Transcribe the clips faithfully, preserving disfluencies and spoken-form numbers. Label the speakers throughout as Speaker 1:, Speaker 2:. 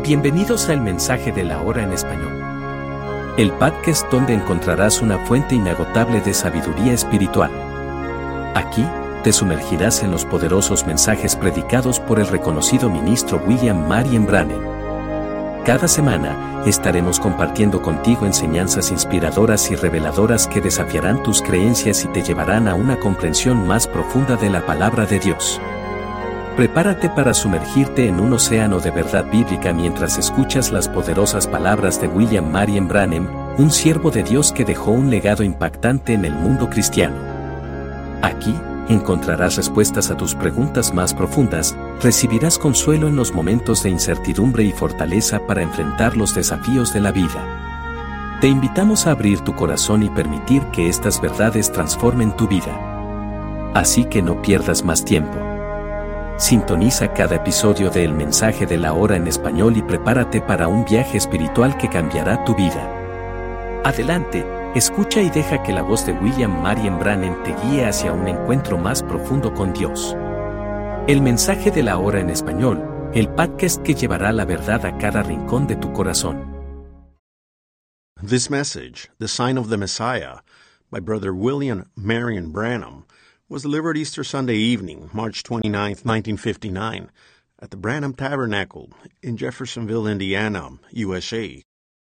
Speaker 1: Bienvenidos al Mensaje de la Hora en Español. El podcast donde encontrarás una fuente inagotable de sabiduría espiritual. Aquí, te sumergirás en los poderosos mensajes predicados por el reconocido ministro William Marion Branham. Cada semana, estaremos compartiendo contigo enseñanzas inspiradoras y reveladoras que desafiarán tus creencias y te llevarán a una comprensión más profunda de la palabra de Dios. Prepárate para sumergirte en un océano de verdad bíblica mientras escuchas las poderosas palabras de William Marion Branham, un siervo de Dios que dejó un legado impactante en el mundo cristiano. Aquí, encontrarás respuestas a tus preguntas más profundas, recibirás consuelo en los momentos de incertidumbre y fortaleza para enfrentar los desafíos de la vida. Te invitamos a abrir tu corazón y permitir que estas verdades transformen tu vida. Así que no pierdas más tiempo. Sintoniza cada episodio de El Mensaje de la Hora en Español y prepárate para un viaje espiritual que cambiará tu vida. Adelante, escucha y deja que la voz de William Marion Branham te guíe hacia un encuentro más profundo con Dios. El Mensaje de la Hora en Español, el podcast que llevará la verdad a cada rincón de tu corazón.
Speaker 2: This message, The Sign of the Messiah, by Brother William Marion Branham, was delivered Easter Sunday evening, March twenty-ninth, nineteen fifty-nine, at the Branham Tabernacle in Jeffersonville, Indiana, U S A.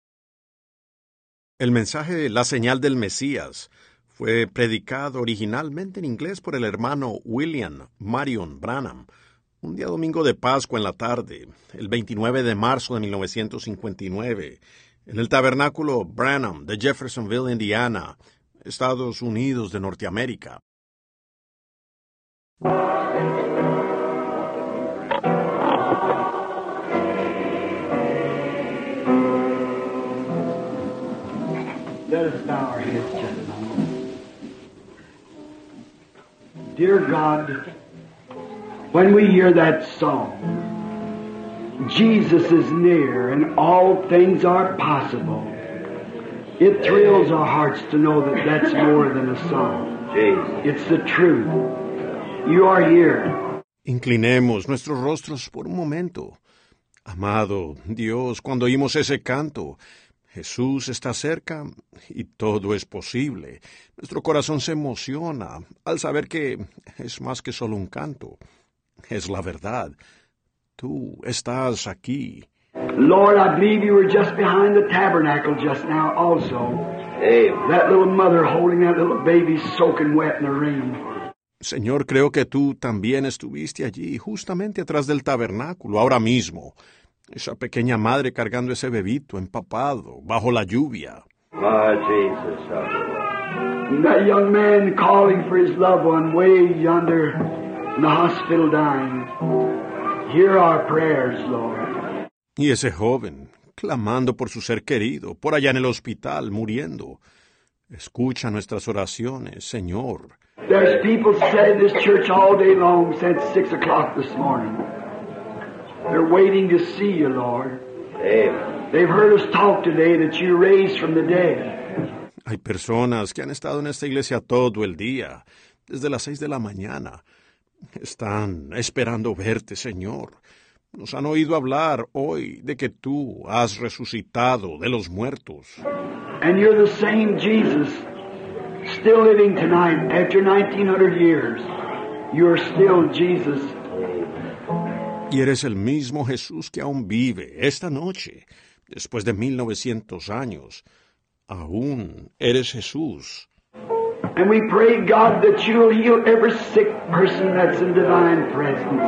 Speaker 2: El mensaje La Señal del Mesías fue predicado originalmente en inglés por el hermano William Marion Branham, un día domingo de Pascua en la tarde, el veintinueve de marzo de mil novecientos cincuenta y nueve, en el Tabernáculo Branham de Jeffersonville, Indiana, Estados Unidos de Norteamérica.
Speaker 3: Let us bow our heads just a moment. Dear God, when we hear that song, Jesus is near and all things are possible, it thrills our hearts to know that that's more than a song. It's the truth. You are here.
Speaker 2: Inclinemos nuestros rostros por un momento. Amado Dios, cuando oímos ese canto, Jesús está cerca y todo es posible. Nuestro corazón se emociona al saber que es más que solo un canto. Es la verdad. Tú estás aquí.
Speaker 3: Lord, I believe you were just behind the tabernacle just now also. Hey, that little mother holding that little baby soaking wet in the rain.
Speaker 2: Señor, creo que tú también estuviste allí, justamente atrás del tabernáculo, ahora mismo. Esa pequeña madre cargando ese bebito empapado, bajo la lluvia.
Speaker 4: Ah, Jesus.
Speaker 3: And that young man calling for his loved one way yonder in the hospital dying. Hear our prayers, Lord.
Speaker 2: Y ese joven, clamando por su ser querido, por allá en el hospital, muriendo. Escucha nuestras oraciones, Señor.
Speaker 3: There's people sat in this church all day long since six o'clock this morning. They're waiting to see you, Lord.
Speaker 4: Amen.
Speaker 3: They've heard us talk today that you raised from the dead.
Speaker 2: Hay personas que han estado en esta iglesia todo el día, desde las seis de la mañana. Están esperando verte, Señor. Nos han oído hablar hoy de que tú has resucitado de los muertos.
Speaker 3: And you're the same Jesus, still living tonight after nineteen hundred years. You're still Jesus.
Speaker 2: Y eres el mismo Jesús que aún vive esta noche, después de mil novecientos años. Aún eres Jesús.
Speaker 3: And we pray, God, that you'll heal every sick person that's in divine presence.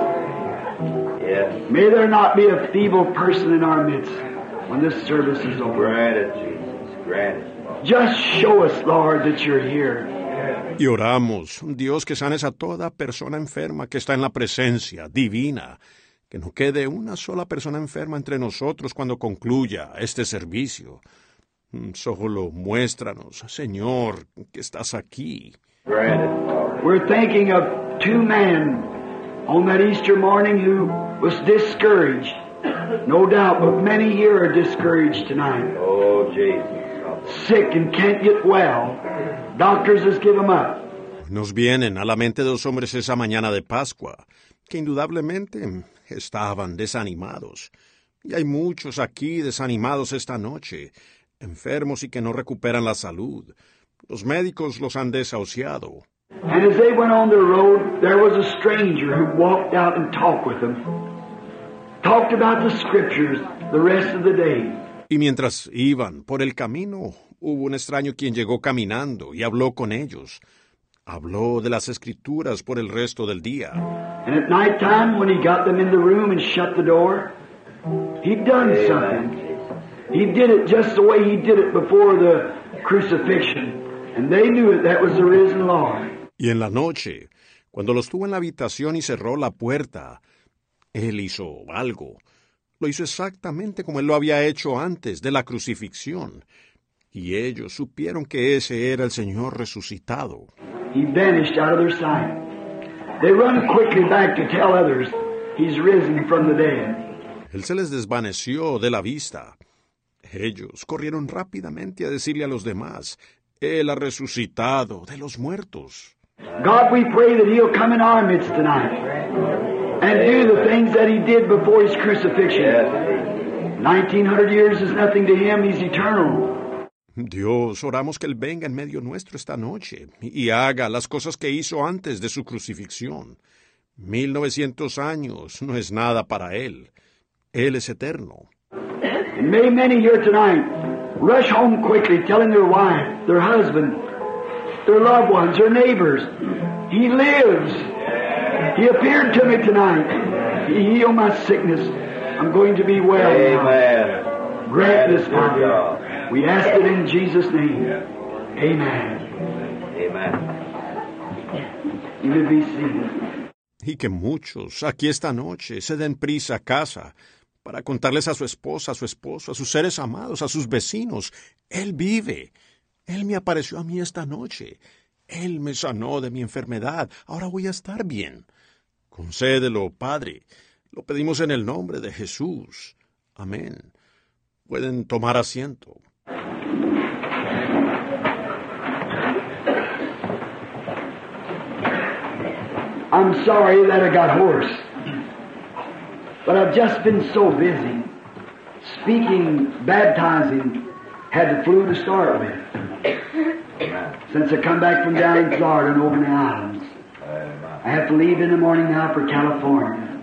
Speaker 4: Yes.
Speaker 3: May there not be a feeble person in our midst when this service is over.
Speaker 4: Grant it, Jesus. Grant it.
Speaker 3: Just show us, Lord, that you're here.
Speaker 2: Y oramos, Dios, que sanes a toda persona enferma que está en la presencia divina. Que no quede una sola persona enferma entre nosotros cuando concluya este servicio. Solo muéstranos, Señor, que estás aquí.
Speaker 4: Grant it, Lord.
Speaker 3: We're thinking of two men on that Easter morning who was discouraged. No doubt, but many here are discouraged tonight.
Speaker 4: Oh, Jesus.
Speaker 3: Sick and can't get well. Doctors has given them up.
Speaker 2: Nos vienen a la mente dos hombres esa mañana de Pascua, que indudablemente estaban desanimados. Y hay muchos aquí desanimados esta noche, enfermos y que no recuperan la salud. Los médicos los han desahuciado.
Speaker 3: And as they went on their road, there was a stranger who walked out and talked with them. Talked about the scriptures the rest of the day.
Speaker 2: Y mientras iban por el camino, hubo un extraño quien llegó caminando y habló con ellos. Habló de las escrituras por el resto del día.
Speaker 3: And at night time, when he got them in the room and shut the door, he'd done something. He did it just the way he did it before the crucifixion. And they knew it, that was the risen Lord.
Speaker 2: Y en la noche, cuando los tuvo en la habitación y cerró la puerta, él hizo algo. Lo hizo exactamente como él lo había hecho antes de la crucifixión. Y ellos supieron que ese era el Señor resucitado.
Speaker 3: He vanished out of their sight. They run quickly back to tell others he's risen from the dead.
Speaker 2: Él se les desvaneció de la vista. Ellos corrieron rápidamente a decirle a los demás, Él ha resucitado de los muertos.
Speaker 3: God, we pray that he'll come in our midst tonight and do the things that he did before his crucifixion. Nineteen hundred years is nothing to him, he's eternal.
Speaker 2: Dios, oramos que Él venga en medio nuestro esta noche y haga las cosas que hizo antes de su crucifixión. Mil novecientos años no es nada para Él. Él es eterno.
Speaker 3: And may many here tonight rush home quickly, telling their wife, their husband, their loved ones, their neighbors, he lives. He appeared to me tonight. He healed my sickness. I'm going to be well now.
Speaker 4: Amen.
Speaker 3: Grant this, Father. We ask it in Jesus' name. Amen.
Speaker 4: Amen.
Speaker 3: You may be seated.
Speaker 2: Y que muchos aquí esta noche se den prisa a casa para contarles a su esposa, a su esposo, a sus seres amados, a sus vecinos. Él vive. Él me apareció a mí esta noche. Él me sanó de mi enfermedad. Ahora voy a estar bien. Concédelo, Padre. Lo pedimos en el nombre de Jesús. Amén. Pueden tomar asiento.
Speaker 3: I'm sorry that I got hoarse, but I've just been so busy speaking, baptizing, had the flu to start with, since I come back from down in Florida and over in the islands. I have to leave in the morning now for California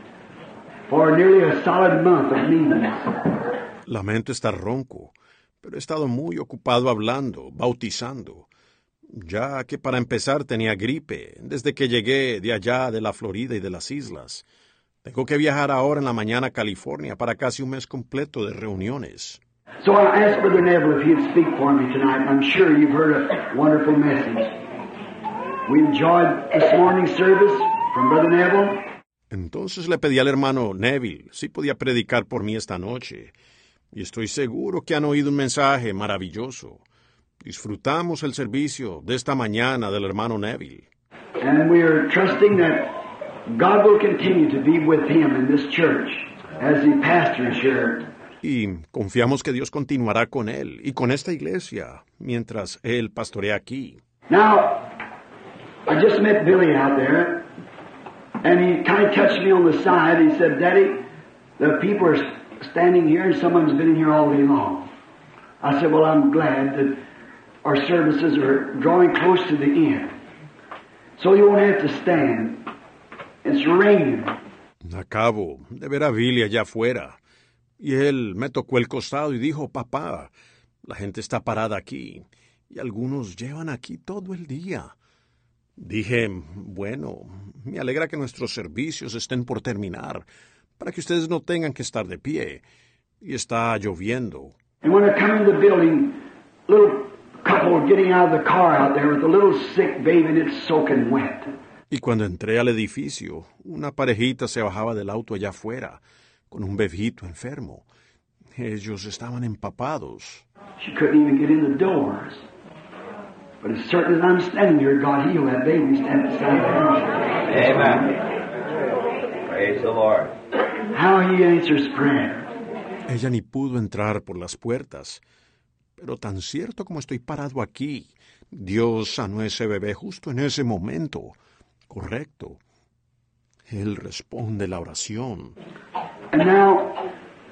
Speaker 3: for nearly a solid month of meetings.
Speaker 2: Lamento estar ronco, pero he estado muy ocupado hablando, bautizando, ya que para empezar tenía gripe desde que llegué de allá de la Florida y de las islas. Tengo que viajar ahora en la mañana a California para casi un mes completo de reuniones.
Speaker 3: So I asked Brother Neville if he'd speak for me tonight. I'm sure you've heard a wonderful message. We enjoyed this morning's service from Brother Neville.
Speaker 2: Entonces le pedí al hermano Neville si podía predicar por mí esta noche. Y estoy seguro que han oído un mensaje maravilloso. Disfrutamos el servicio de esta mañana del hermano Neville.
Speaker 3: And we are trusting that God will continue to be with him in this church as he pastors here.
Speaker 2: Y confiamos que Dios continuará con él y con esta iglesia mientras él pastorea aquí.
Speaker 3: Now, I just met Billy out there, and he kind of touched me on the side. He said, Daddy, the people are standing here and someone's been in here all day long. I said, well, I'm glad that our services are drawing close to the end. So you won't have to stand. It's raining.
Speaker 2: Acabo de ver a Billy allá afuera. Y él me tocó el costado y dijo, papá, la gente está parada aquí. Y algunos llevan aquí todo el día. Dije, bueno, me alegra que nuestros servicios estén por terminar, para que ustedes no tengan que estar de pie. Y está lloviendo.
Speaker 3: And when I come in the building, little couple getting out of the car out there with a little sick baby and it's soaking wet.
Speaker 2: Y cuando entré al edificio, una parejita se bajaba del auto allá afuera, con un bebito enfermo. Ellos estaban empapados.
Speaker 3: She couldn't even get in the doors. But as certain as I'm standing here, God healed that baby standing beside the house.
Speaker 4: Amen. Praise the Lord.
Speaker 3: How he answers prayer.
Speaker 2: Ella ni pudo entrar por las puertas. Pero tan cierto como estoy parado aquí, Dios sanó a ese bebé justo en ese momento. Correcto. Él responde la oración.
Speaker 3: And now,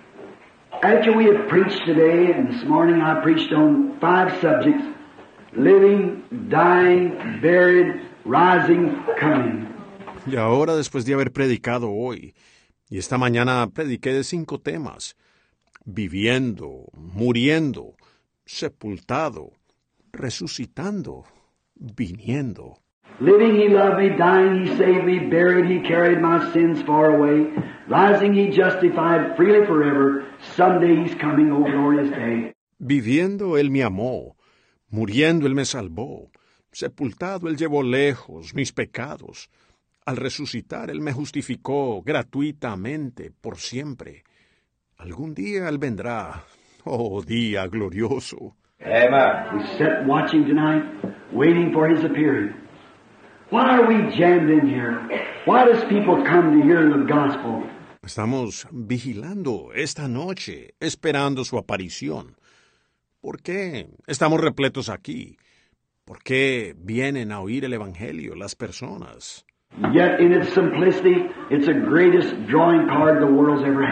Speaker 3: after we had preached today, and this morning I preached on five subjects: living, dying, buried, rising, coming.
Speaker 2: Y ahora, después de haber predicado hoy, y esta mañana prediqué de cinco temas: viviendo, muriendo, sepultado, resucitando, viniendo.
Speaker 3: Living, He loved me. Dying, He saved me. Buried, He carried my sins far away. Rising, He justified freely forever. Someday He's coming, oh glorious day.
Speaker 2: Viviendo, Él me amó. Muriendo, Él me salvó. Sepultado, Él llevó lejos mis pecados. Al resucitar, Él me justificó gratuitamente, por siempre. Algún día Él vendrá. Oh, día glorioso.
Speaker 4: Amen.
Speaker 3: We sat watching tonight, waiting for His appearing. Why are we jammed in here? Why does people come to hear the gospel?
Speaker 2: Estamos vigilando esta noche, esperando su aparición. ¿Por qué estamos repletos aquí? ¿Por qué vienen a oír el Evangelio las personas?
Speaker 3: Yet in its simplicity, it's the greatest drawing card the world's ever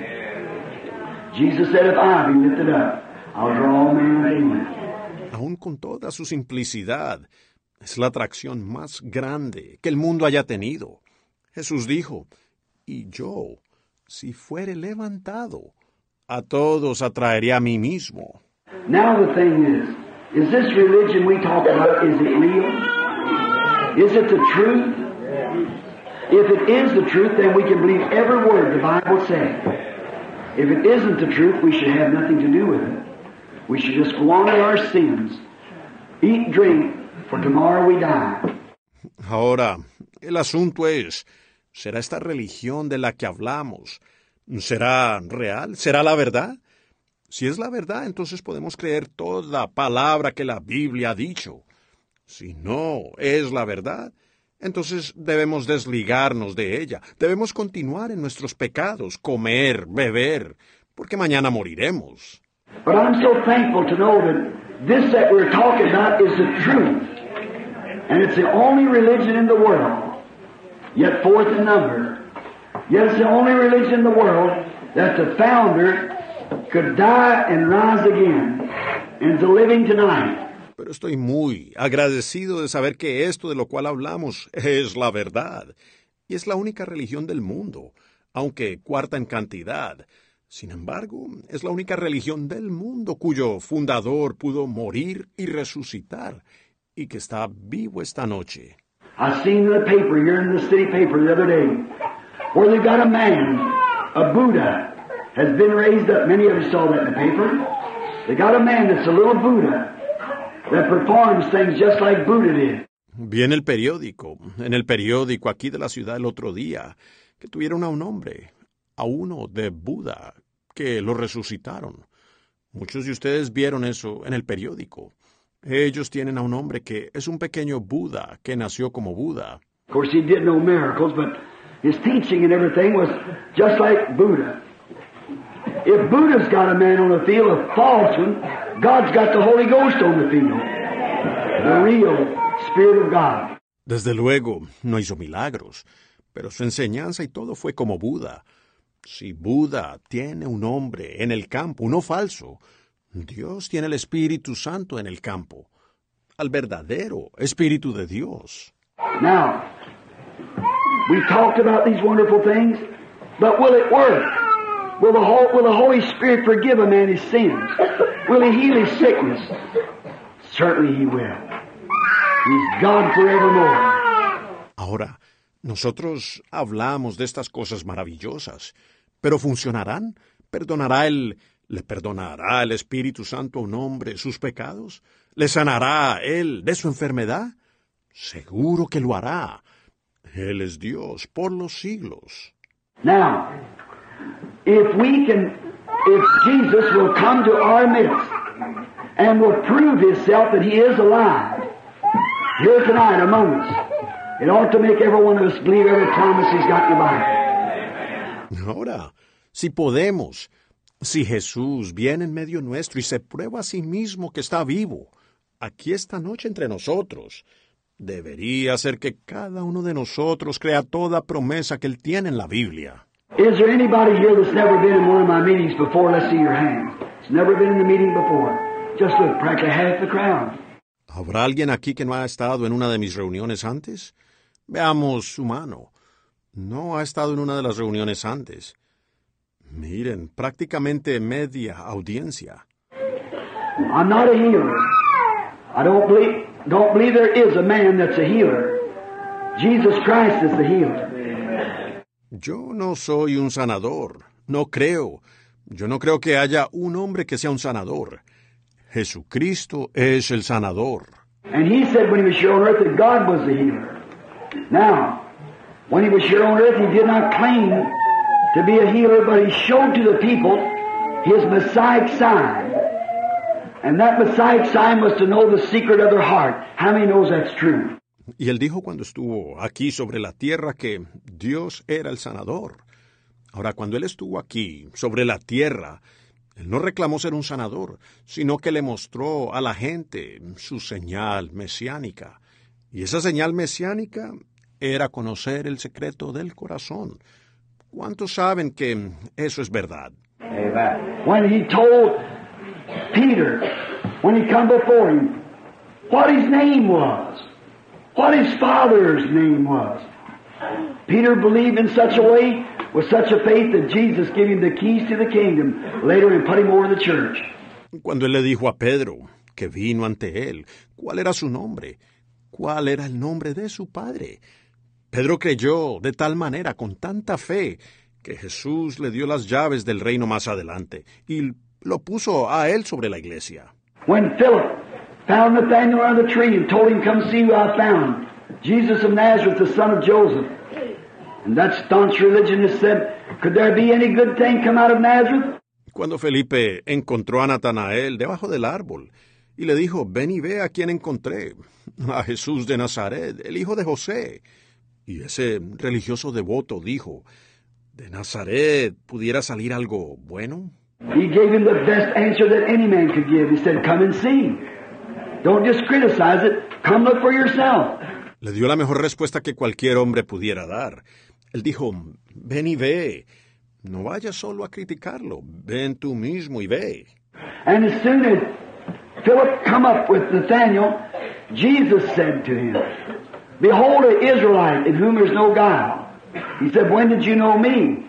Speaker 3: had. Jesus said, if I be lifted up, I'll draw all men unto me.
Speaker 2: Aún con toda su simplicidad, es la atracción más grande que el mundo haya tenido. Jesús dijo, y yo, si fuere levantado, a todos atraeré a mí mismo.
Speaker 3: Now the thing is, is this religion we talk about, is it real? Is it the truth? If it is the truth, then we can believe every word the Bible says. If it isn't the truth, we should have nothing to do with it. We should just go on with our sins, eat, drink, for tomorrow we die.
Speaker 2: Ahora, el asunto es, ¿será esta religión de la que hablamos? ¿Será real? ¿Será la verdad? Si es la verdad, entonces podemos creer toda palabra que la Biblia ha dicho. Si no es la verdad, entonces debemos desligarnos de ella. Debemos continuar en nuestros pecados, comer, beber, porque mañana moriremos.
Speaker 3: But I'm so thankful to know that this that we're talking about is the truth. And it's the only religion in the world, yet fourth in number. Yet it's the only religion in the world that the founder could die and rise again, and is living tonight.
Speaker 2: Pero estoy muy agradecido de saber que esto de lo cual hablamos es la verdad, y es la única religión del mundo, aunque cuarta en cantidad. Sin embargo, es la única religión del mundo cuyo fundador pudo morir y resucitar, y que está vivo esta noche.
Speaker 3: I seen in the paper, here in the city paper the other day, where they got a man, a Buddha, has been raised up. Many of you saw that in the paper. They got a man that's a little Buddha that performs things just like Buddha did.
Speaker 2: Vi en el periódico, en el periódico aquí de la ciudad el otro día, que tuvieron a un hombre, a uno de Buda, que lo resucitaron. Muchos de ustedes vieron eso en el periódico. Ellos tienen a un hombre que es un pequeño Buda, que nació como Buda.
Speaker 3: Of course, he did no miracles, but his teaching and everything was just like Buddha. If Buddha's got a man on the field, a false one, God's got the Holy Ghost on the field. The real Spirit of God.
Speaker 2: Desde luego, no hizo milagros, pero su enseñanza y todo fue como Buda. Si Buda tiene un hombre en el campo, uno falso, Dios tiene el Espíritu Santo en el campo, al verdadero Espíritu de Dios.
Speaker 3: Now, we talked about these wonderful things, but will it work? Will the, Hol- will the Holy Spirit forgive a man his sins? Will He heal his sickness? Certainly He will. He's God forevermore.
Speaker 2: Ahora, nosotros hablamos de estas cosas maravillosas, pero ¿funcionarán? ¿Perdonará el, le perdonará el Espíritu Santo a un hombre sus pecados? ¿Le sanará Él de su enfermedad? Seguro que lo hará. Él es Dios por los siglos.
Speaker 3: Now, if we can, if Jesus will come to our midst and will prove Himself that He is alive here tonight among us, it ought to make every one of us believe every promise He's got in the Bible.
Speaker 2: Ahora, si podemos, si Jesús viene en medio nuestro y se prueba a sí mismo que está vivo, aquí esta noche entre nosotros, debería ser que cada uno de nosotros crea toda promesa que Él tiene en la Biblia.
Speaker 3: Is there anybody here that's never been in one of my meetings before? Let's see your hands. It's never been in the meeting before. Just look, practically half the crowd.
Speaker 2: ¿Habrá alguien aquí que no ha estado en una de mis reuniones antes? Veamos su mano. No ha estado en una de las reuniones antes. Miren, prácticamente media audiencia.
Speaker 3: I'm not a healer. I don't believe, don't believe there is a man that's a healer. Jesus Christ is the healer.
Speaker 2: Yo no soy un sanador. No creo. Yo no creo que haya un hombre que sea un sanador. Jesucristo es el sanador.
Speaker 3: And he said when he was here on earth that God was the healer. Now, when he was here on earth, he did not claim to be a healer, but he showed to the people his Messiah sign. And that Messiah sign was to know the secret of their heart. How many knows that's true?
Speaker 2: Y él dijo cuando estuvo aquí sobre la tierra que Dios era el sanador. Ahora, cuando él estuvo aquí sobre la tierra, él no reclamó ser un sanador, sino que le mostró a la gente su señal mesiánica. Y esa señal mesiánica era conocer el secreto del corazón. ¿Cuántos saben que eso es verdad?
Speaker 3: Amen. When he told Peter, when he come before him, what his name was, what his father's name was. Peter believed in such a way, with such a faith, that Jesus gave him the keys to the kingdom later and put him over the church.
Speaker 2: Cuando él le dijo a Pedro, que vino ante él, cuál era su nombre, cuál era el nombre de su padre, Pedro creyó de tal manera, con tanta fe, que Jesús le dio las llaves del reino más adelante y lo puso a él sobre la iglesia.
Speaker 3: When Philip found Nathanael under the tree and told him, come see who I found, Jesus of Nazareth, the son of Joseph. And that staunch religionist said, could there be any good thing come out of Nazareth?
Speaker 2: Cuando Felipe encontró a Natanael debajo del árbol y le dijo, ven y ve a quien encontré, a Jesús de Nazaret, el hijo de José. Y ese religioso devoto dijo, ¿de Nazaret pudiera salir algo bueno?
Speaker 3: He gave him the best answer that any man could give. He said, come and see. Don't just criticize it. Come look for yourself.
Speaker 2: Le dio la mejor respuesta que cualquier hombre pudiera dar. Él dijo, ven y ve. No vayas solo a criticarlo. Ven tú mismo y ve.
Speaker 3: And as soon as Philip come up with Nathanael, Jesus said to him, behold, an Israelite in whom there is no guile. He said, when did you know me,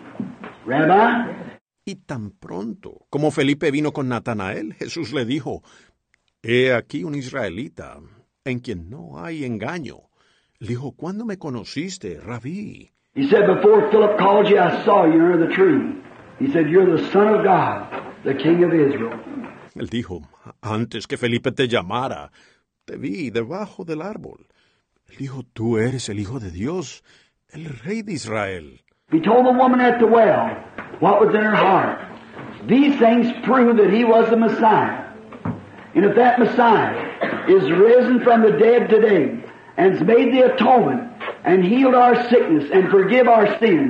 Speaker 3: Rabbi?
Speaker 2: Y tan pronto como Felipe vino con Natanael, Jesús le dijo, he aquí un israelita en quien no hay engaño. Le dijo, ¿cuándo me conociste, Rabí?
Speaker 3: He said, before Philip called you, I saw you under the tree. He said, you're the Son of God, the King of Israel.
Speaker 2: Él dijo, antes que Felipe te llamara, te vi debajo del árbol. Él dijo, tú eres el Hijo de Dios, el Rey de Israel.
Speaker 3: He told the woman at the well what was in her heart. These things prove that he was the Messiah. And if that Messiah is risen from the dead today and has made the atonement and healed our sickness and forgive our sins.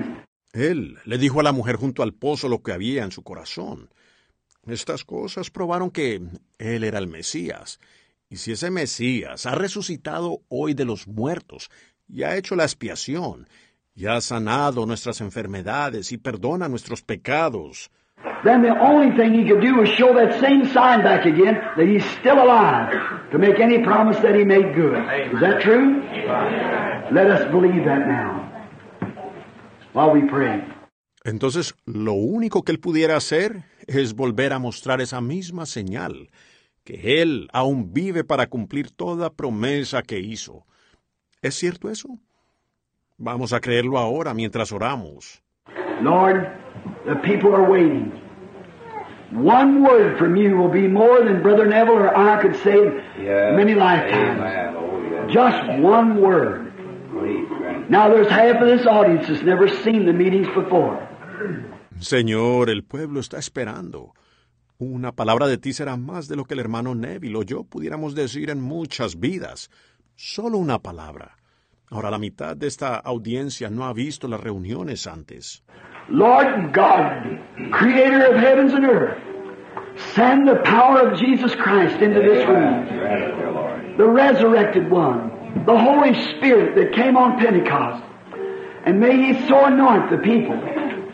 Speaker 2: Él le dijo a la mujer junto al pozo lo que había en su corazón. Estas cosas probaron que él era el Mesías. Y si ese Mesías ha resucitado hoy de los muertos y ha hecho la expiación, y ha sanado nuestras enfermedades y perdona nuestros pecados,
Speaker 3: then the only thing he could do was show that same sign back again, that he's still alive, to make any promise that he made good. Is that true? Let us believe that now, while we pray.
Speaker 2: Entonces, lo único que él pudiera hacer es volver a mostrar esa misma señal, que él aún vive para cumplir toda promesa que hizo. ¿Es cierto eso? Vamos a creerlo ahora mientras oramos.
Speaker 3: Lord, the people are waiting. One word from you will be more than Brother Neville or I could say in
Speaker 4: Yeah.
Speaker 3: many lifetimes.
Speaker 4: Amen. Oh, yes.
Speaker 3: Just one word.
Speaker 4: Please, grant.
Speaker 3: Now there's half of this audience that's never seen the meetings before.
Speaker 2: Señor, el pueblo está esperando. Una palabra de ti será más de lo que el hermano Neville o yo pudiéramos decir en muchas vidas. Solo una palabra. Ahora la mitad de esta audiencia no ha visto las reuniones antes.
Speaker 3: Lord God, creator of heavens and earth, send the power of Jesus Christ into this room.
Speaker 4: Grant it, dear Lord.
Speaker 3: The resurrected one, the Holy Spirit that came on Pentecost. And may He so anoint the people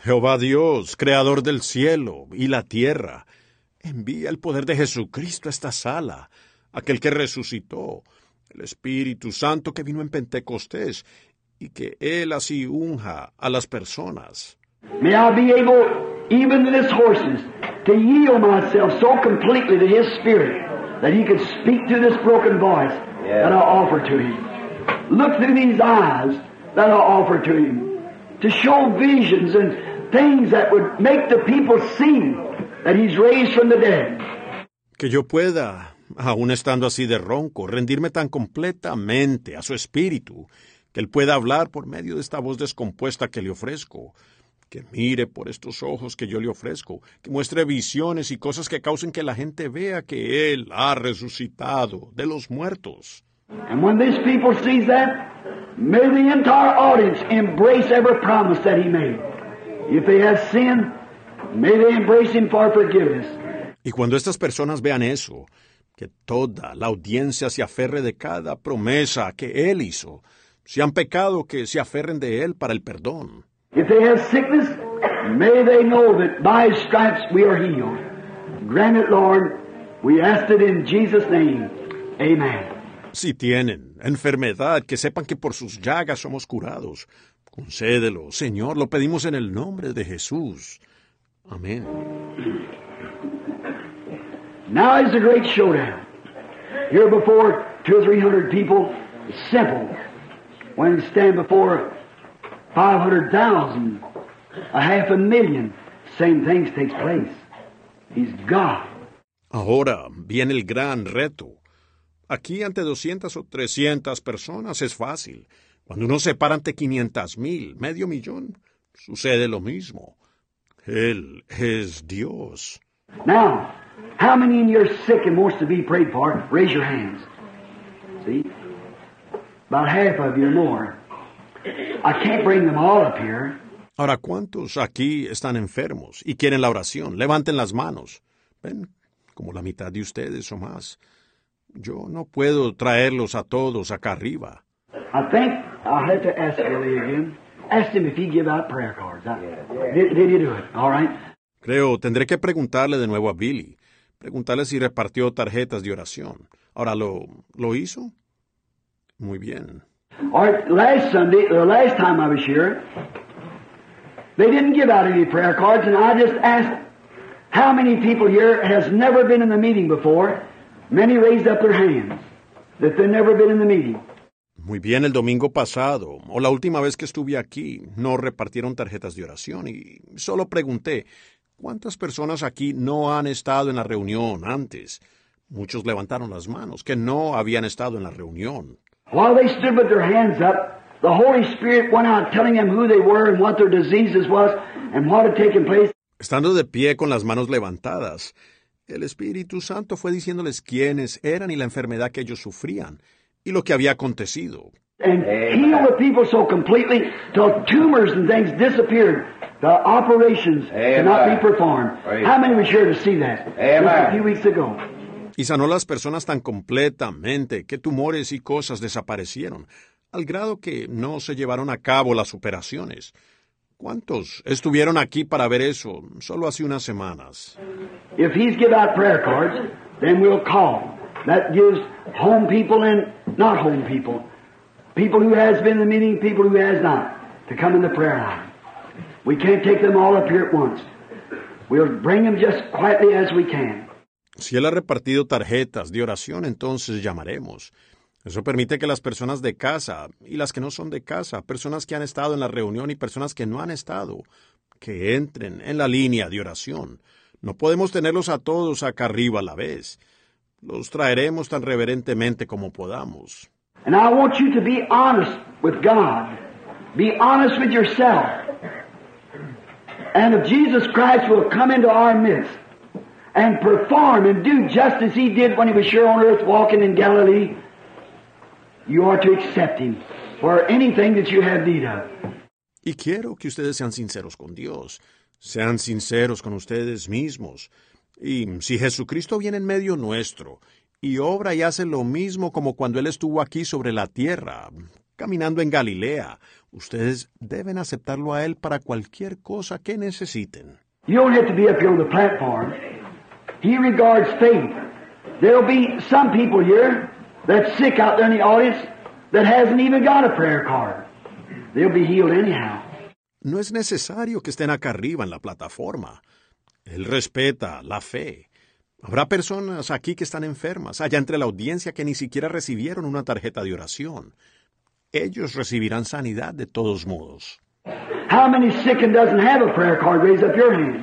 Speaker 2: Jehová Dios, creador del cielo y la tierra, envía el poder de Jesucristo a esta sala, aquel que resucitó, el Espíritu Santo que vino en Pentecostés, y que Él así unja a las personas.
Speaker 3: May I be able, even to this horses, to yield myself so completely to His Spirit that He could speak through this broken voice that I offer to Him. Look through these eyes that I offer to Him, to show visions and things that would make the people see that He's raised from the dead.
Speaker 2: Que yo pueda, aun estando así de ronco, rendirme tan completamente a su Espíritu, que Él pueda hablar por medio de esta voz descompuesta que le ofrezco, que mire por estos ojos que yo le ofrezco, que muestre visiones y cosas que causen que la gente vea que Él ha resucitado de los muertos.
Speaker 3: And when these people sees that, may the entire audience embrace every promise that He made. If they have sinned, may they embrace Him for forgiveness.
Speaker 2: Y cuando estas personas vean eso, que toda la audiencia se aferre de cada promesa que Él hizo, si han pecado, que se aferren de Él para el perdón.
Speaker 3: If they have sickness, may they know that by His stripes we are healed. Grant it, Lord. We ask it in Jesus' name. Amen.
Speaker 2: Si tienen enfermedad, que sepan que por sus llagas somos curados. Concédelo, Señor, lo pedimos en el nombre de Jesús. Amén.
Speaker 3: Now is the great showdown. Here before two or three hundred people, it's simple. When you stand before five hundred thousand, a half a million, same things takes place. He's God.
Speaker 2: Ahora viene el gran reto. Aquí ante doscientas o trescientas personas es fácil. Cuando uno se para ante quinientas mil, medio millón, sucede lo mismo. Él es Dios.
Speaker 3: Now, how many in you are sick and wants to be prayed for? Raise your hands. See? About half of you or more. I can't bring them all up here.
Speaker 2: Ahora, ¿cuántos aquí están enfermos y quieren la oración? Levanten las manos. Ven, como la mitad de ustedes o más. Yo no puedo traerlos a todos acá arriba.
Speaker 3: I think I'll have to ask Billy again. Ask him if he give out prayer cards. I, did, did he do it? All right.
Speaker 2: Creo, tendré que preguntarle de nuevo a Billy. Preguntarle si repartió tarjetas de oración. Ahora, ¿lo, lo hizo? Muy bien.
Speaker 3: All right, last Sunday, or last time I was here, they didn't give out any prayer cards, and I just asked how many people here has never been in the meeting before. Many raised up their hands that they've never been in the meeting.
Speaker 2: Muy bien, el domingo pasado, o la última vez que estuve aquí, no repartieron tarjetas de oración y solo pregunté, ¿cuántas personas aquí no han estado en la reunión antes? Muchos levantaron las manos, que no habían estado en la reunión.
Speaker 3: While they stood with their hands up, the Holy Spirit went out telling them who they were and what their diseases was and what had taken place.
Speaker 2: Estando de pie con las manos levantadas, el Espíritu Santo fue diciéndoles quiénes eran y la enfermedad que ellos sufrían y lo que había acontecido.
Speaker 3: And healed the people so completely till tumors and things disappeared. The operations could not be performed. How many was here to see that? Just a few weeks ago.
Speaker 2: Y sanó las personas tan completamente que tumores y cosas desaparecieron, al grado que no se llevaron a cabo las operaciones. ¿Cuántos estuvieron aquí para ver eso solo hace unas semanas?
Speaker 3: If he's give out prayer cards, then we'll call. That gives home people and not home people. People who has been in the meeting, people who has not, to come in the prayer line. We can't take them all up here at once. We'll bring them just quietly as we can.
Speaker 2: Si él ha repartido tarjetas de oración, entonces llamaremos. Eso permite que las personas de casa y las que no son de casa, personas que han estado en la reunión y personas que no han estado, que entren en la línea de oración. No podemos tenerlos a todos acá arriba a la vez. Los traeremos tan reverentemente como podamos.
Speaker 3: And I want you to be honest with God. Be honest with yourself. And if Jesus Christ will come into our midst and perform and do just as He did when He was here on earth walking in Galilee, you are to accept Him for anything that you have need of.
Speaker 2: Y quiero que ustedes sean sinceros con Dios. Sean sinceros con ustedes mismos. Y si Jesucristo viene en medio nuestro y obra y hace lo mismo como cuando Él estuvo aquí sobre la tierra, caminando en Galilea, Ustedes deben aceptarlo a Él para cualquier cosa que necesiten.
Speaker 3: You don't have to be up here on the platform. He regards faith. There'll be some people here that's sick out there in the audience that hasn't even got a prayer card. They'll be healed anyhow.
Speaker 2: No es necesario que estén acá arriba en la plataforma. Él respeta la fe. Habrá personas aquí que están enfermas, allá entre la audiencia que ni siquiera recibieron una tarjeta de oración. Ellos recibirán sanidad de todos modos.
Speaker 3: How many sick and doesn't have a prayer card? Raise up your hand.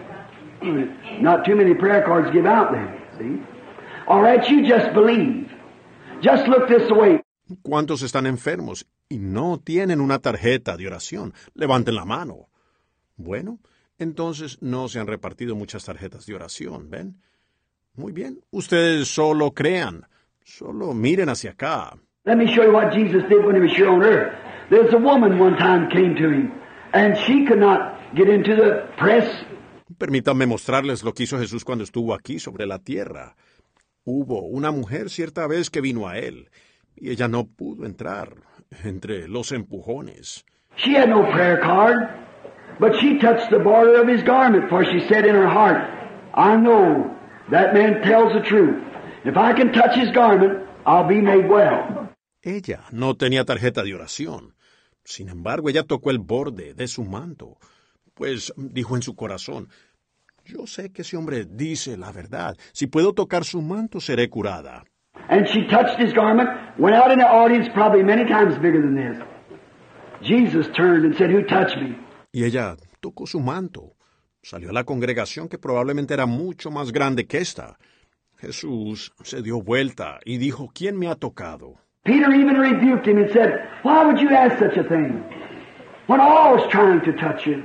Speaker 3: Not too many prayer cards give out there, see? All right, you just believe. Just look this way.
Speaker 2: ¿Cuántos están enfermos y no tienen una tarjeta de oración? Levanten la mano. Bueno, entonces no se han repartido muchas tarjetas de oración, ¿ven? Muy bien, ustedes solo crean, solo miren hacia acá.
Speaker 3: Let me show you what Jesus did when he was here on earth. There's a woman one time came to him, and she could not get into the press.
Speaker 2: Permítanme mostrarles lo que hizo Jesús cuando estuvo aquí sobre la tierra. Hubo una mujer cierta vez que vino a él, y ella no pudo entrar entre los empujones.
Speaker 3: She had no prayer card, but she touched the border of his garment, for she said in her heart, I know that man tells the truth. If I can touch his garment, I'll be made well.
Speaker 2: Ella no tenía tarjeta de oración. Sin embargo, ella tocó el borde de su manto, pues dijo en su corazón, yo sé que ese hombre dice la verdad. Si puedo tocar su manto, seré curada.
Speaker 3: And she touched his garment, went out in the audience probably many times bigger than this. Jesus turned and said, who touched me?
Speaker 2: Y ella tocó su manto. Salió a la congregación que probablemente era mucho más grande que esta. Jesús se dio vuelta y dijo, ¿quién me ha tocado?
Speaker 3: Peter even rebuked him and said, why would you ask such a thing when all was trying to touch you?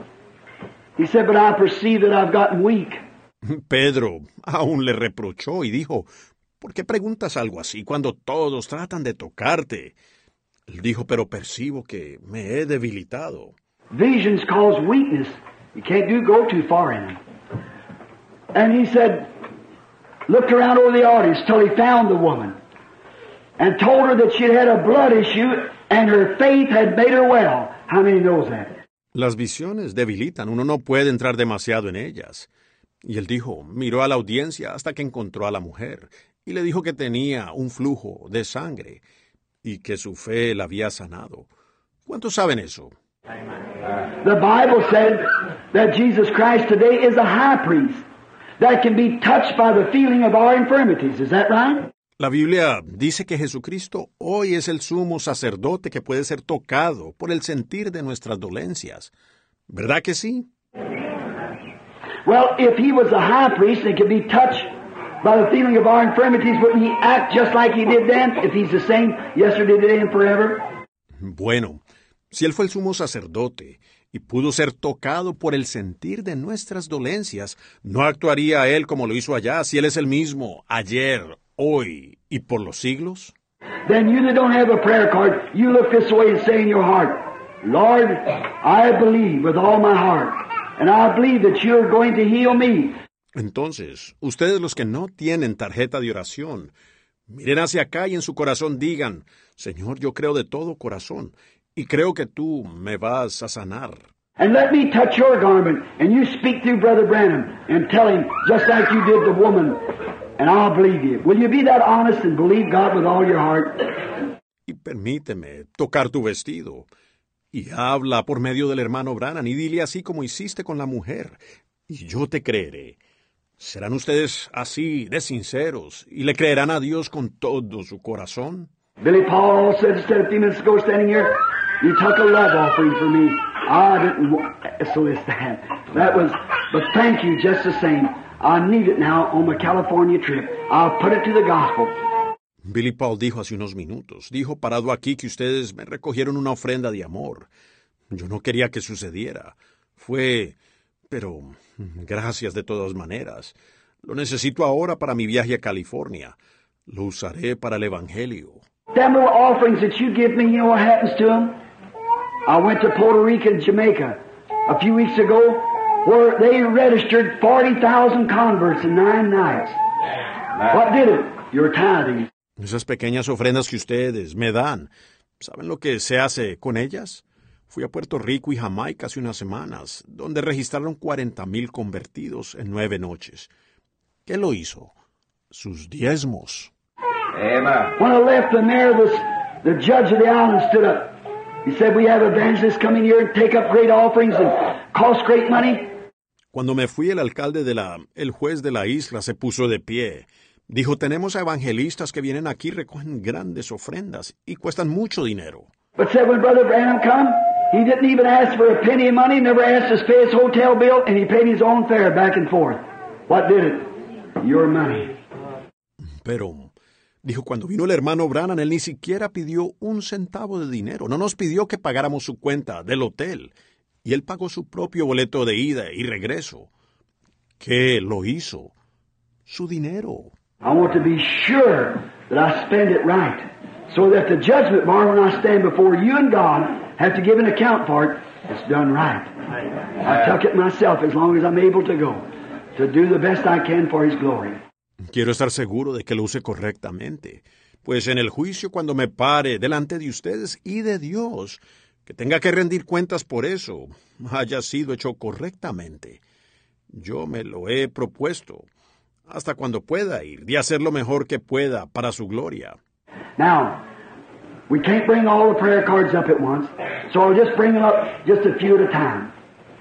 Speaker 3: He said, but I perceive that I've gotten weak.
Speaker 2: Pedro aún le reprochó y dijo, ¿por qué preguntas algo así cuando todos tratan de tocarte? Él dijo, pero percibo que me he debilitado.
Speaker 3: Visions cause weakness. You can't do go too far in them. And he said, looked around over the audience till he found the woman and told her that she had a blood issue and her faith had made her well. How many knows that?
Speaker 2: Las visiones debilitan, uno no puede entrar demasiado en ellas. Y él dijo, miró a la audiencia hasta que encontró a la mujer y le dijo que tenía un flujo de sangre y que su fe la había sanado. ¿Cuántos saben eso?
Speaker 3: The Bible said that Jesus Christ today is a high priest that can be touched by the feeling of our infirmities. Is that right?
Speaker 2: La Biblia dice que Jesucristo hoy es el sumo sacerdote que puede ser tocado por el sentir de nuestras dolencias. ¿Verdad que sí?
Speaker 3: Well, if he was a high priest and could be touched by the feeling of our infirmities, wouldn't he act just like he did then, if he's the same yesterday, today, and forever?
Speaker 2: Bueno, si él fue el sumo sacerdote y pudo ser tocado por el sentir de nuestras dolencias, ¿no actuaría él como lo hizo allá si él es el mismo ayer, hoy y por los siglos?
Speaker 3: Then you that don't have a prayer card, you look this way and say in your heart, Lord, I believe with all my heart, and I believe that you're going to heal me.
Speaker 2: Entonces, ustedes los que no tienen tarjeta de oración, miren hacia acá y en su corazón digan, Señor, yo creo de todo corazón, y creo que tú me vas a sanar.
Speaker 3: And let me touch your garment, and you speak through Brother Branham, and tell him, just like you did the woman, and I'll believe you. Will you be that honest and believe God with all your heart?
Speaker 2: Y permíteme tocar tu vestido, y habla por medio del hermano Branham, y dile así como hiciste con la mujer, y yo te creeré. ¿Serán ustedes así de sinceros y le creerán a Dios con todo su corazón?
Speaker 3: Billy Paul said, said a few minutes ago, standing here, you took a love offering for me. I didn't want, so is that. That was, but thank you just the same. I need it now on my California trip. I'll put it to the gospel.
Speaker 2: Billy Paul dijo hace unos minutos, dijo parado aquí que ustedes me recogieron una ofrenda de amor. Yo no quería que sucediera. Fue... Pero, gracias de todas maneras. Lo necesito ahora para mi viaje a California. Lo usaré para el Evangelio.
Speaker 3: Them little offerings that you give me, you know what happens to them? I went to Puerto Rico and Jamaica a few weeks ago where they registered forty thousand converts in nine nights. What did it? Your tithing.
Speaker 2: Esas pequeñas ofrendas que ustedes me dan. ¿Saben lo que se hace con ellas? Fui a Puerto Rico y Jamaica hace unas semanas, donde registraron cuarenta mil convertidos en nueve noches. ¿Qué lo hizo? Sus diezmos.
Speaker 4: Amen.
Speaker 3: When I left them there, this, the judge of the island stood up. He said, we have evangelists coming here and take up great offerings and cost great money.
Speaker 2: Cuando me fui, el alcalde de la, el juez de la isla se puso de pie. Dijo, tenemos a evangelistas que vienen aquí y recogen grandes ofrendas y cuestan mucho dinero.
Speaker 3: But said when Brother Branham come, he didn't even ask for a penny of money, never asked us to pay his hotel bill, and he paid his own fare back and forth. What did it? Your money.
Speaker 2: Pero, dijo, cuando vino el hermano Branham, él ni siquiera pidió un centavo de dinero. No nos pidió que pagáramos su cuenta del hotel. Y él pagó su propio boleto de ida y regreso. ¿Qué lo hizo? Su dinero.
Speaker 3: I want to be sure that I spend it right, so that the judgment bar, when I stand before you and God, have to give an account for it, it's done right. I took it myself as long as I'm able to go, to do the best I can for His glory.
Speaker 2: Quiero estar seguro de que lo use correctamente, pues en el juicio cuando me pare delante de ustedes y de Dios, que tenga que rendir cuentas por eso, haya sido hecho correctamente. Yo me lo he propuesto, hasta cuando pueda ir, de hacer lo mejor que pueda para su gloria.
Speaker 3: Now, we can't bring all the prayer cards up at once, so I'll just bring them up just a few at a time.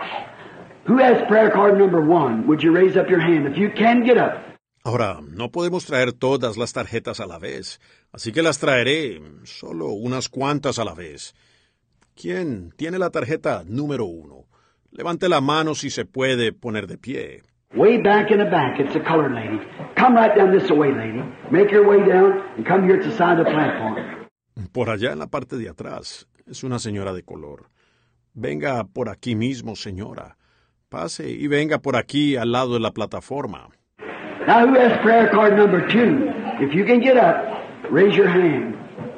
Speaker 3: Who has prayer card number one? Would you raise up your hand? If you can, get up.
Speaker 2: Ahora, no podemos traer todas las tarjetas a la vez, así que las traeré solo unas cuantas a la vez. ¿Quién tiene la tarjeta número uno? Levante la mano si se puede poner de pie.
Speaker 3: Way back in the back, it's a colored lady. Come right down this way, lady. Make your way down and come here at the side of the platform.
Speaker 2: Por allá en la parte de atrás es una señora de color. Venga por aquí mismo, señora. Pase y venga por aquí al lado de la plataforma.
Speaker 3: Now, who has prayer card number two? If you can get up, raise your hand.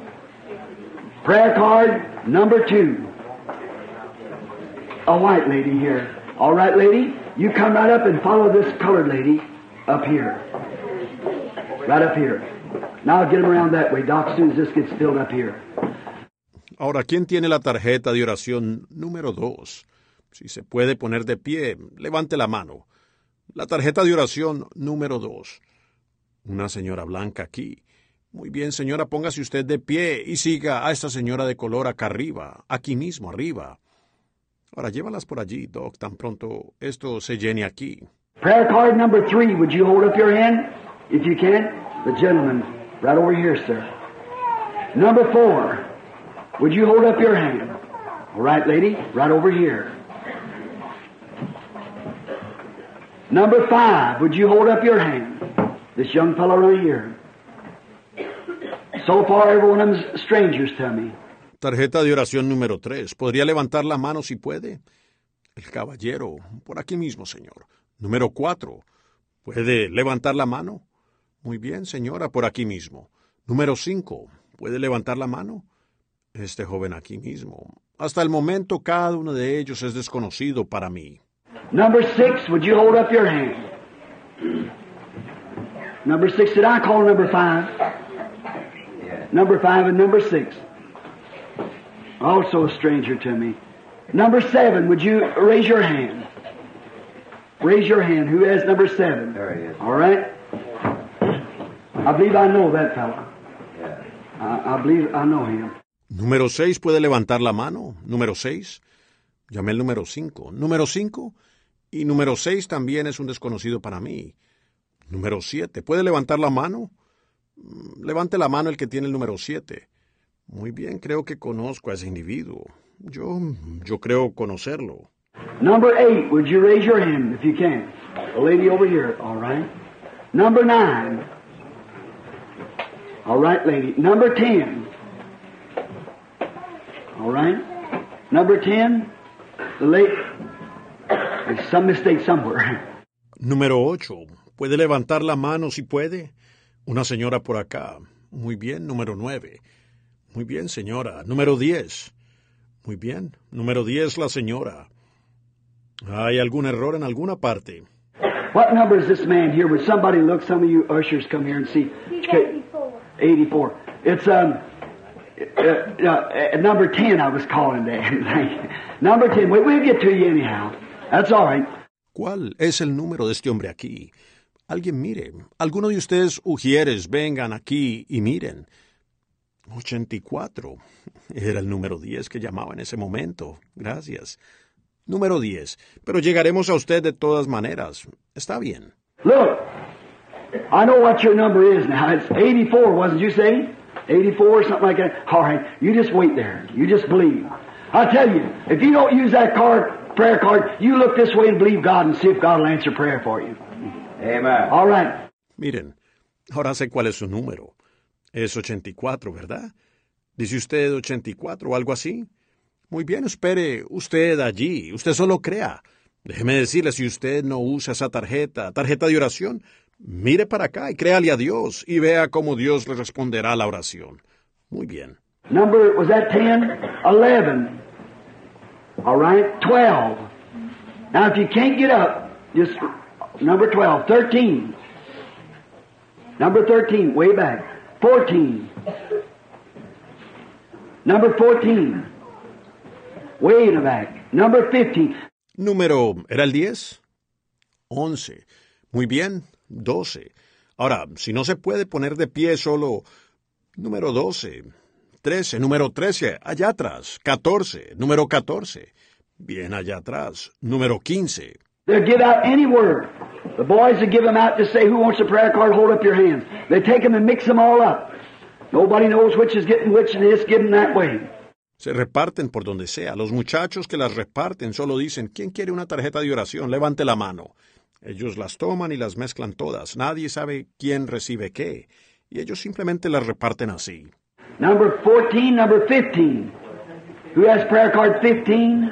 Speaker 3: Prayer card number two. A white lady here. All right, lady? You come right up and follow this colored lady up here. Right up here. Now get them around that way, Doc, as soon as this gets filled up here.
Speaker 2: Ahora, ¿quién tiene la tarjeta de oración número dos? Si se puede poner de pie, levante la mano. La tarjeta de oración número dos. Una señora blanca aquí. Muy bien, señora, póngase usted de pie y siga a esta señora de color acá arriba, aquí mismo, arriba. Ahora, llévalas por allí, Doc, tan pronto esto se llene aquí.
Speaker 3: Prayer card number three, would you hold up your hand, if you can? The gentleman, right over here, sir. Number four, would you hold up your hand? All right, lady, right over here. Number five, would you hold up your hand? This young fellow right here. So far, every one of them's strangers to me.
Speaker 2: Tarjeta de oración número tres. ¿Podría levantar la mano si puede? El caballero, por aquí mismo, señor. Número cuatro. ¿Puede levantar la mano? Muy bien, señora, por aquí mismo. Número cinco. ¿Puede levantar la mano? Este joven aquí mismo. Hasta el momento, cada uno de ellos es desconocido para mí.
Speaker 3: Number six, would you hold up your hand? Number six, did I call number five? Number five and number six. Also a stranger to me. Number seven, would you raise your hand? Raise your hand. Who has number seven?
Speaker 4: There he is.
Speaker 3: All right. I believe I know that fellow.
Speaker 4: Yeah.
Speaker 3: I, I believe I know him.
Speaker 2: Número seis, ¿puede levantar la mano? Número seis. Llamé el número cinco. Número cinco. Y número seis también es un desconocido para mí. Número siete, ¿puede levantar la mano? Levante la mano el que tiene el número siete. Muy bien, creo que conozco a ese individuo. Yo, yo creo conocerlo.
Speaker 3: Number eight, would you raise your hand if you can? The lady over here, all right. Number nine. All right, lady. Number ten. All right. Number ten, the lady. There's some mistake somewhere.
Speaker 2: Número ocho. ¿Puede levantar la mano si puede? Una señora por acá. Muy bien, número nueve. Muy bien, señora. Número diez. Muy bien. Número diez, la señora. ¿Hay algún error en alguna parte?
Speaker 3: What number is this man here? Would somebody look? Some of you ushers come here and see.
Speaker 5: He's eighty-four.
Speaker 3: eighty-four. It's um, uh, uh, number ten I was calling that. Number ten. We, we'll get to you anyhow. That's all right.
Speaker 2: ¿Cuál es el número de este hombre aquí? Alguien mire. Alguno de ustedes, ujieres, vengan aquí y miren. ochenta y cuatro. Era el número diez que llamaba en ese momento. Gracias. Número diez. Pero llegaremos a usted de todas maneras. Está bien.
Speaker 3: Look, I know what your number is now. It's eighty-four, wasn't you saying? eighty-four or something like that. All right, you just wait there. You just believe. I'll tell you, if you don't use that card, prayer card, you look this way and believe God and see if God will answer prayer for you.
Speaker 4: Amen.
Speaker 3: All right.
Speaker 2: Miren, ahora sé cuál es su número. Es ochenta y cuatro, ¿verdad? ¿Dice usted ochenta y cuatro o algo así? Muy bien, espere usted allí. Usted solo crea. Déjeme decirle, si usted no usa esa tarjeta, tarjeta de oración, mire para acá y créale a Dios y vea cómo Dios le responderá a la oración. Muy bien.
Speaker 3: Number, was that ten? eleven. All right, twelve. Now, if you can't get up, just number twelve. thirteen. Number thirteen, way back. fourteen. Number fourteen. Way in the back. Number fifteen.
Speaker 2: Número, ¿era el diez? once. Muy bien, doce. Ahora, si no se puede poner de pie solo, número doce. trece, número trece, allá atrás. catorce, número catorce. Bien allá atrás. Número quince.
Speaker 3: They'll give out any word. The boys will give them out to say, who wants a prayer card, hold up your hands. They take them and mix them all up. Nobody knows which is getting which, and it's given that way.
Speaker 2: Se reparten por donde sea. Los muchachos que las reparten solo dicen, ¿quién quiere una tarjeta de oración? Levante la mano. Ellos las toman y las mezclan todas. Nadie sabe quién recibe qué. Y ellos simplemente las reparten así.
Speaker 3: Number fourteen, number fifteen. Who has prayer card fifteen?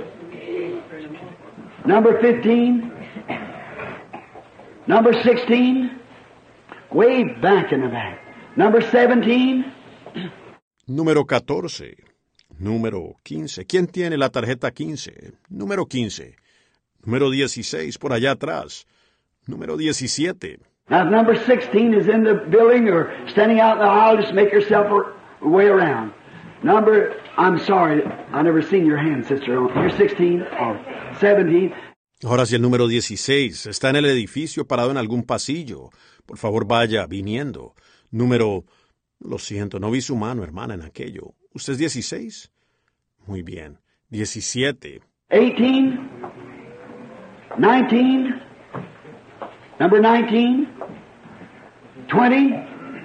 Speaker 3: Number fifteen. Number sixteen. Way back in the back. Number seventeen.
Speaker 2: Número catorce. Número quince. ¿Quién tiene la tarjeta quince? Número quince. Número dieciséis, por allá atrás. Número diecisiete.
Speaker 3: Now, if number sixteen is in the building or standing out in the aisle, just make yourself a way around. Number, I'm sorry, I never seen your hand, sister. You're sixteen or seventeen.
Speaker 2: Ahora, si el número dieciséis está en el edificio parado en algún pasillo, por favor vaya viniendo. Número, lo siento, no vi su mano, hermana, en aquello. ¿Usted es dieciséis? Muy bien. diecisiete.
Speaker 3: eighteen. nineteen. Number nineteen. twenty.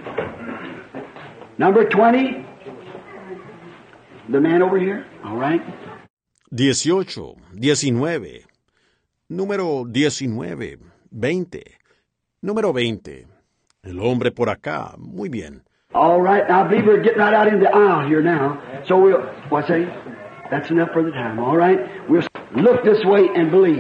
Speaker 3: Number twenty. The man over here. All right.
Speaker 2: dieciocho. diecinueve. Número diecinueve. veinte. Número veinte. El hombre por acá. Muy bien.
Speaker 3: All right. Now, I believe we're getting right out in the aisle here now. So we'll, what's that? That's enough for the time. All right. We'll look this way and believe.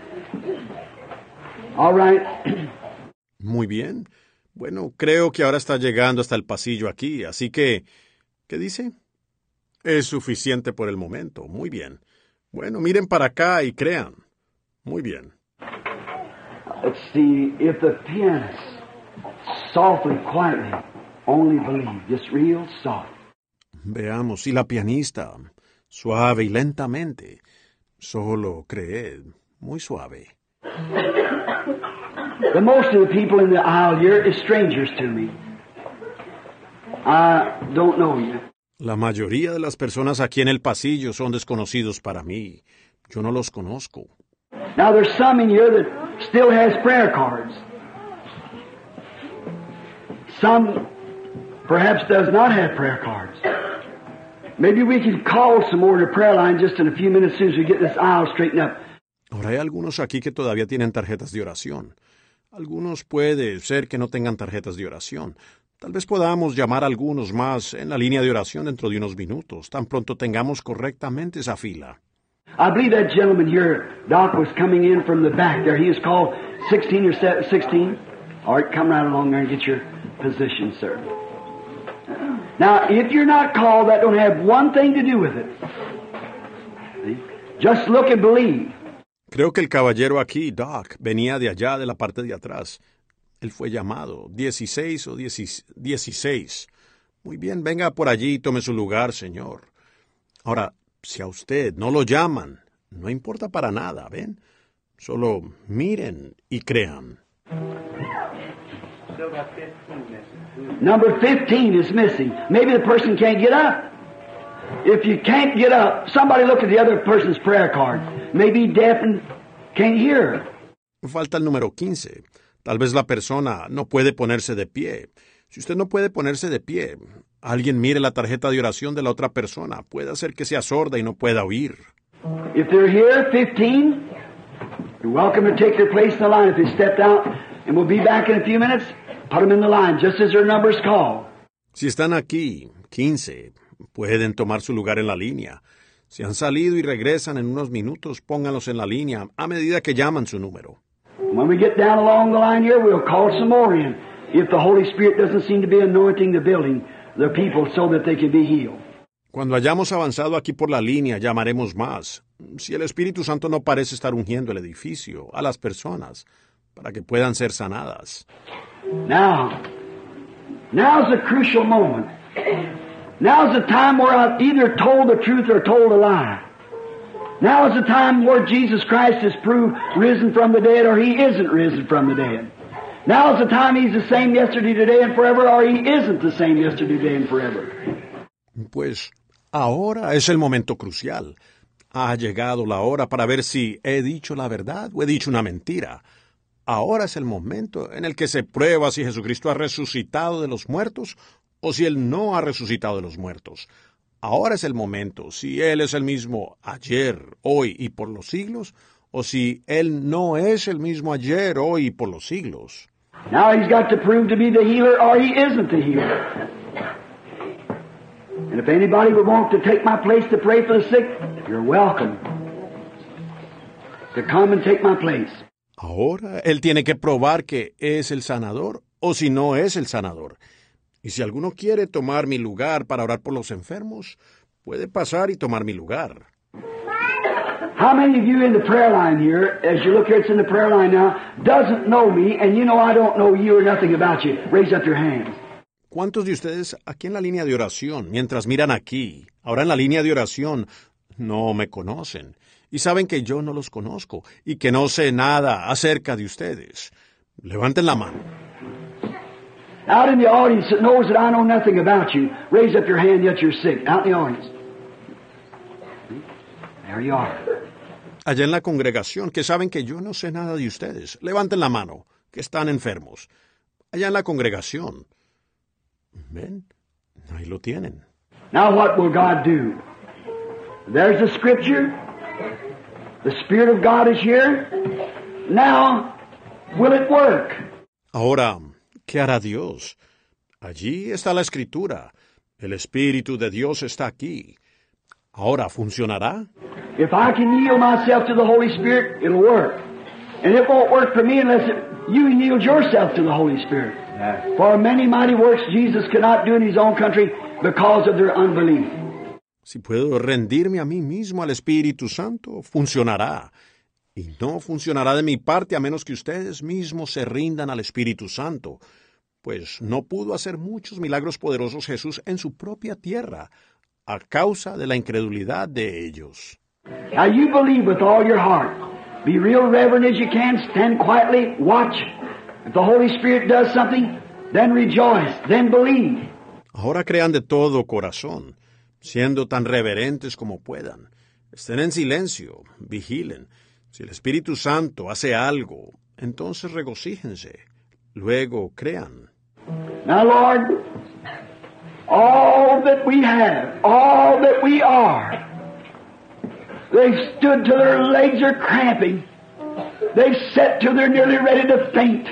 Speaker 3: All right.
Speaker 2: Muy bien. Bueno, creo que ahora está llegando hasta el pasillo aquí, así que, ¿qué dice? Es suficiente por el momento. Muy bien. Bueno, miren para acá y crean. Muy bien.
Speaker 3: Let's see if the pianist softly, quietly, only believe, just real soft.
Speaker 2: Veamos si la pianista, suave y lentamente, solo cree, muy suave.
Speaker 3: The most of the people in the aisle here is strangers to me. I don't know you.
Speaker 2: La mayoría de las personas aquí en el pasillo son desconocidos para mí. Yo no los conozco.
Speaker 3: Now there's some in here that still has prayer cards. Some perhaps does not have prayer cards. Maybe we can call some more to the prayer line just in a few minutes as soon as we get this aisle straightened up.
Speaker 2: Ahora hay algunos aquí que todavía tienen tarjetas de oración. Algunos puede ser que no tengan tarjetas de oración. Tal vez podamos llamar a algunos más en la línea de oración dentro de unos minutos, tan pronto tengamos correctamente esa fila.
Speaker 3: I believe that gentleman here, Doc, was coming in from the back there. He was called sixteen or sixteen. All right, come right along there and get your position, sir. Now, if you're not called, that don't have one thing to do with it. See? Just look and believe.
Speaker 2: Creo que el caballero aquí, Doc, venía de allá de la parte de atrás. Él fue llamado dieciséis o dieciséis. Muy bien, venga por allí y tome su lugar, señor. Ahora, si a usted no lo llaman, no importa para nada, ¿ven? Solo miren y crean.
Speaker 3: Number fifteen is missing. Maybe the person can't get up. If you can't get up, somebody look at the other person's prayer card. Maybe deaf and can't hear.
Speaker 2: Falta el número quince. Tal vez la persona no puede ponerse de pie. Si usted no puede ponerse de pie, alguien mire la tarjeta de oración de la otra persona. Puede hacer que sea sorda y no pueda oír.
Speaker 3: If they're here, fifteen, you're welcome to take their place in the line. If they stepped out, and we'll be back in a few minutes, put them in the line, just as their number's called.
Speaker 2: Si están aquí, quince, pueden tomar su lugar en la línea. Si han salido y regresan en unos minutos, pónganlos en la línea a medida que llaman su número.
Speaker 3: When we get down along the line here, we'll call some more in. If the Holy Spirit doesn't seem to be anointing the building, the people, so that they can be healed.
Speaker 2: Cuando hayamos avanzado aquí por la línea, llamaremos más. Si el Espíritu Santo no parece estar ungiendo el edificio, a las personas, para que puedan ser sanadas.
Speaker 3: Now, now's the crucial moment. Now's the time where I've either told the truth or told a lie. Now is the time where Jesus Christ is proved risen from the dead or He isn't risen from the dead. Now is the time He's the same yesterday, today, and forever, or He isn't the same yesterday, today, and forever.
Speaker 2: Pues ahora es el momento crucial. Ha llegado la hora para ver si he dicho la verdad o he dicho una mentira. Ahora es el momento en el que se prueba si Jesucristo ha resucitado de los muertos o si Él no ha resucitado de los muertos. Ahora es el momento si Él es el mismo ayer, hoy y por los siglos, o si Él no es el mismo ayer, hoy y por los siglos.
Speaker 3: Now He's got to prove to be the healer or He isn't the healer. And if anybody would want to take my place to pray for the sick, you're welcome to come and take my place.
Speaker 2: Ahora Él tiene que probar que es el sanador o si no es el sanador. Y si alguno quiere tomar mi lugar para orar por los enfermos, puede pasar y tomar mi lugar.
Speaker 3: How many of you in the prayer line here, as you look here, it's in the prayer line now, doesn't know me, and you know I don't know you or nothing about you? Raise up your hands.
Speaker 2: ¿Cuántos de ustedes aquí en la línea de oración, mientras miran aquí, ahora en la línea de oración, no me conocen y saben que yo no los conozco y que no sé nada acerca de ustedes? Levanten la mano.
Speaker 3: Out in the audience that knows that I know nothing about you, raise up your hand yet you're sick. Out in the audience. There you are.
Speaker 2: Allá en la congregación, que saben que yo no sé nada de ustedes, levanten la mano, que están enfermos. Allá en la congregación. ¿Ven? Ahí lo tienen.
Speaker 3: Now what will God do? There's the scripture. The Spirit of God is here. Now, will it work?
Speaker 2: Ahora, ¿qué hará Dios? Allí está la Escritura. El Espíritu de Dios está aquí. Ahora, ¿funcionará?
Speaker 3: If I can yield myself to the Holy Spirit, it'll work. And it won't work for me unless it, you yield yourself to the Holy Spirit. Yeah. For many mighty works Jesus cannot do in His own country because of their unbelief.
Speaker 2: Si puedo rendirme a mí mismo al Espíritu Santo, funcionará. Y no funcionará de mi parte a menos que ustedes mismos se rindan al Espíritu Santo, pues no pudo hacer muchos milagros poderosos Jesús en su propia tierra, a causa de la incredulidad de ellos.
Speaker 3: Now you believe with all your heart. Be real reverent as you can. Stand quietly. Watch. If the Holy Spirit does something, then rejoice. Then believe.
Speaker 2: Ahora crean de todo corazón, siendo tan reverentes como puedan. Estén en silencio, vigilen. Si el Espíritu Santo hace algo, entonces regocíjense. Luego crean.
Speaker 3: Now, Lord, all that we have, all that we are, they've stood till their legs are cramping. They've sat till they're nearly ready to faint.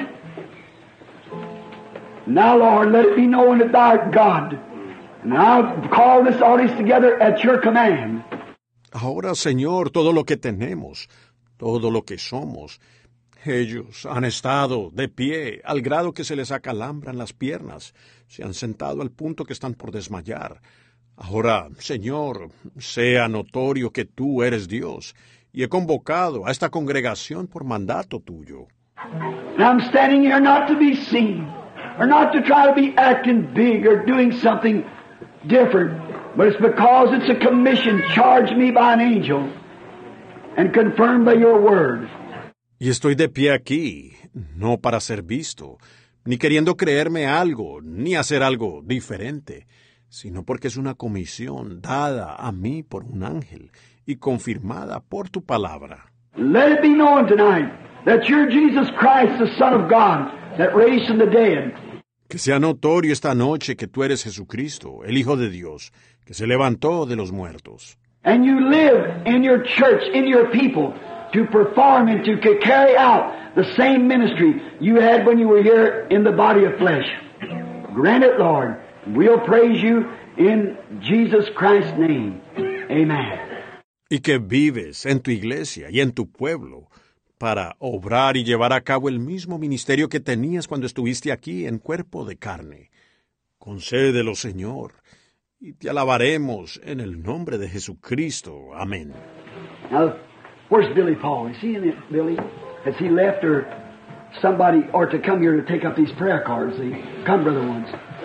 Speaker 3: Now, Lord, let it be known that Thou art God. And I'll call this audience together at Your command.
Speaker 2: Ahora, Señor, todo lo que tenemos, todo lo que somos, ellos han estado de pie al grado que se les acalambran las piernas, se han sentado al punto que están por desmayar. Ahora, Señor, sea notorio que Tú eres Dios, y he convocado a esta congregación por mandato Tuyo.
Speaker 3: And I'm standing here not to be seen. or not to try to be acting big or doing something different, but it's because it's a commission charged me by an angel and confirmed by your word.
Speaker 2: Y estoy de pie aquí, no para ser visto, ni queriendo creerme algo, ni hacer algo diferente, sino porque es una comisión dada a mí por un ángel y confirmada por tu palabra.
Speaker 3: Let it be known tonight that you're Jesus Christ, the Son of God, that raised from the dead.
Speaker 2: Que sea notorio esta noche que tú eres Jesucristo, el Hijo de Dios, que se levantó de los muertos.
Speaker 3: And you live in your church, in your people, to perform and to carry out the same ministry you had when you were here in the body of flesh. Grant it, Lord. We'll praise you in Jesus Christ's name. Amen.
Speaker 2: Y que vives en tu iglesia y en tu pueblo para obrar y llevar a cabo el mismo ministerio que tenías cuando estuviste aquí en cuerpo de carne. Concédelo, Señor, y te alabaremos en el nombre de Jesucristo. Amén.
Speaker 3: Now, where's Billy Paul? Is he in it, Billy? Has he left, or somebody, or to come here to take up these prayer cards? See? Come, Brother Ones.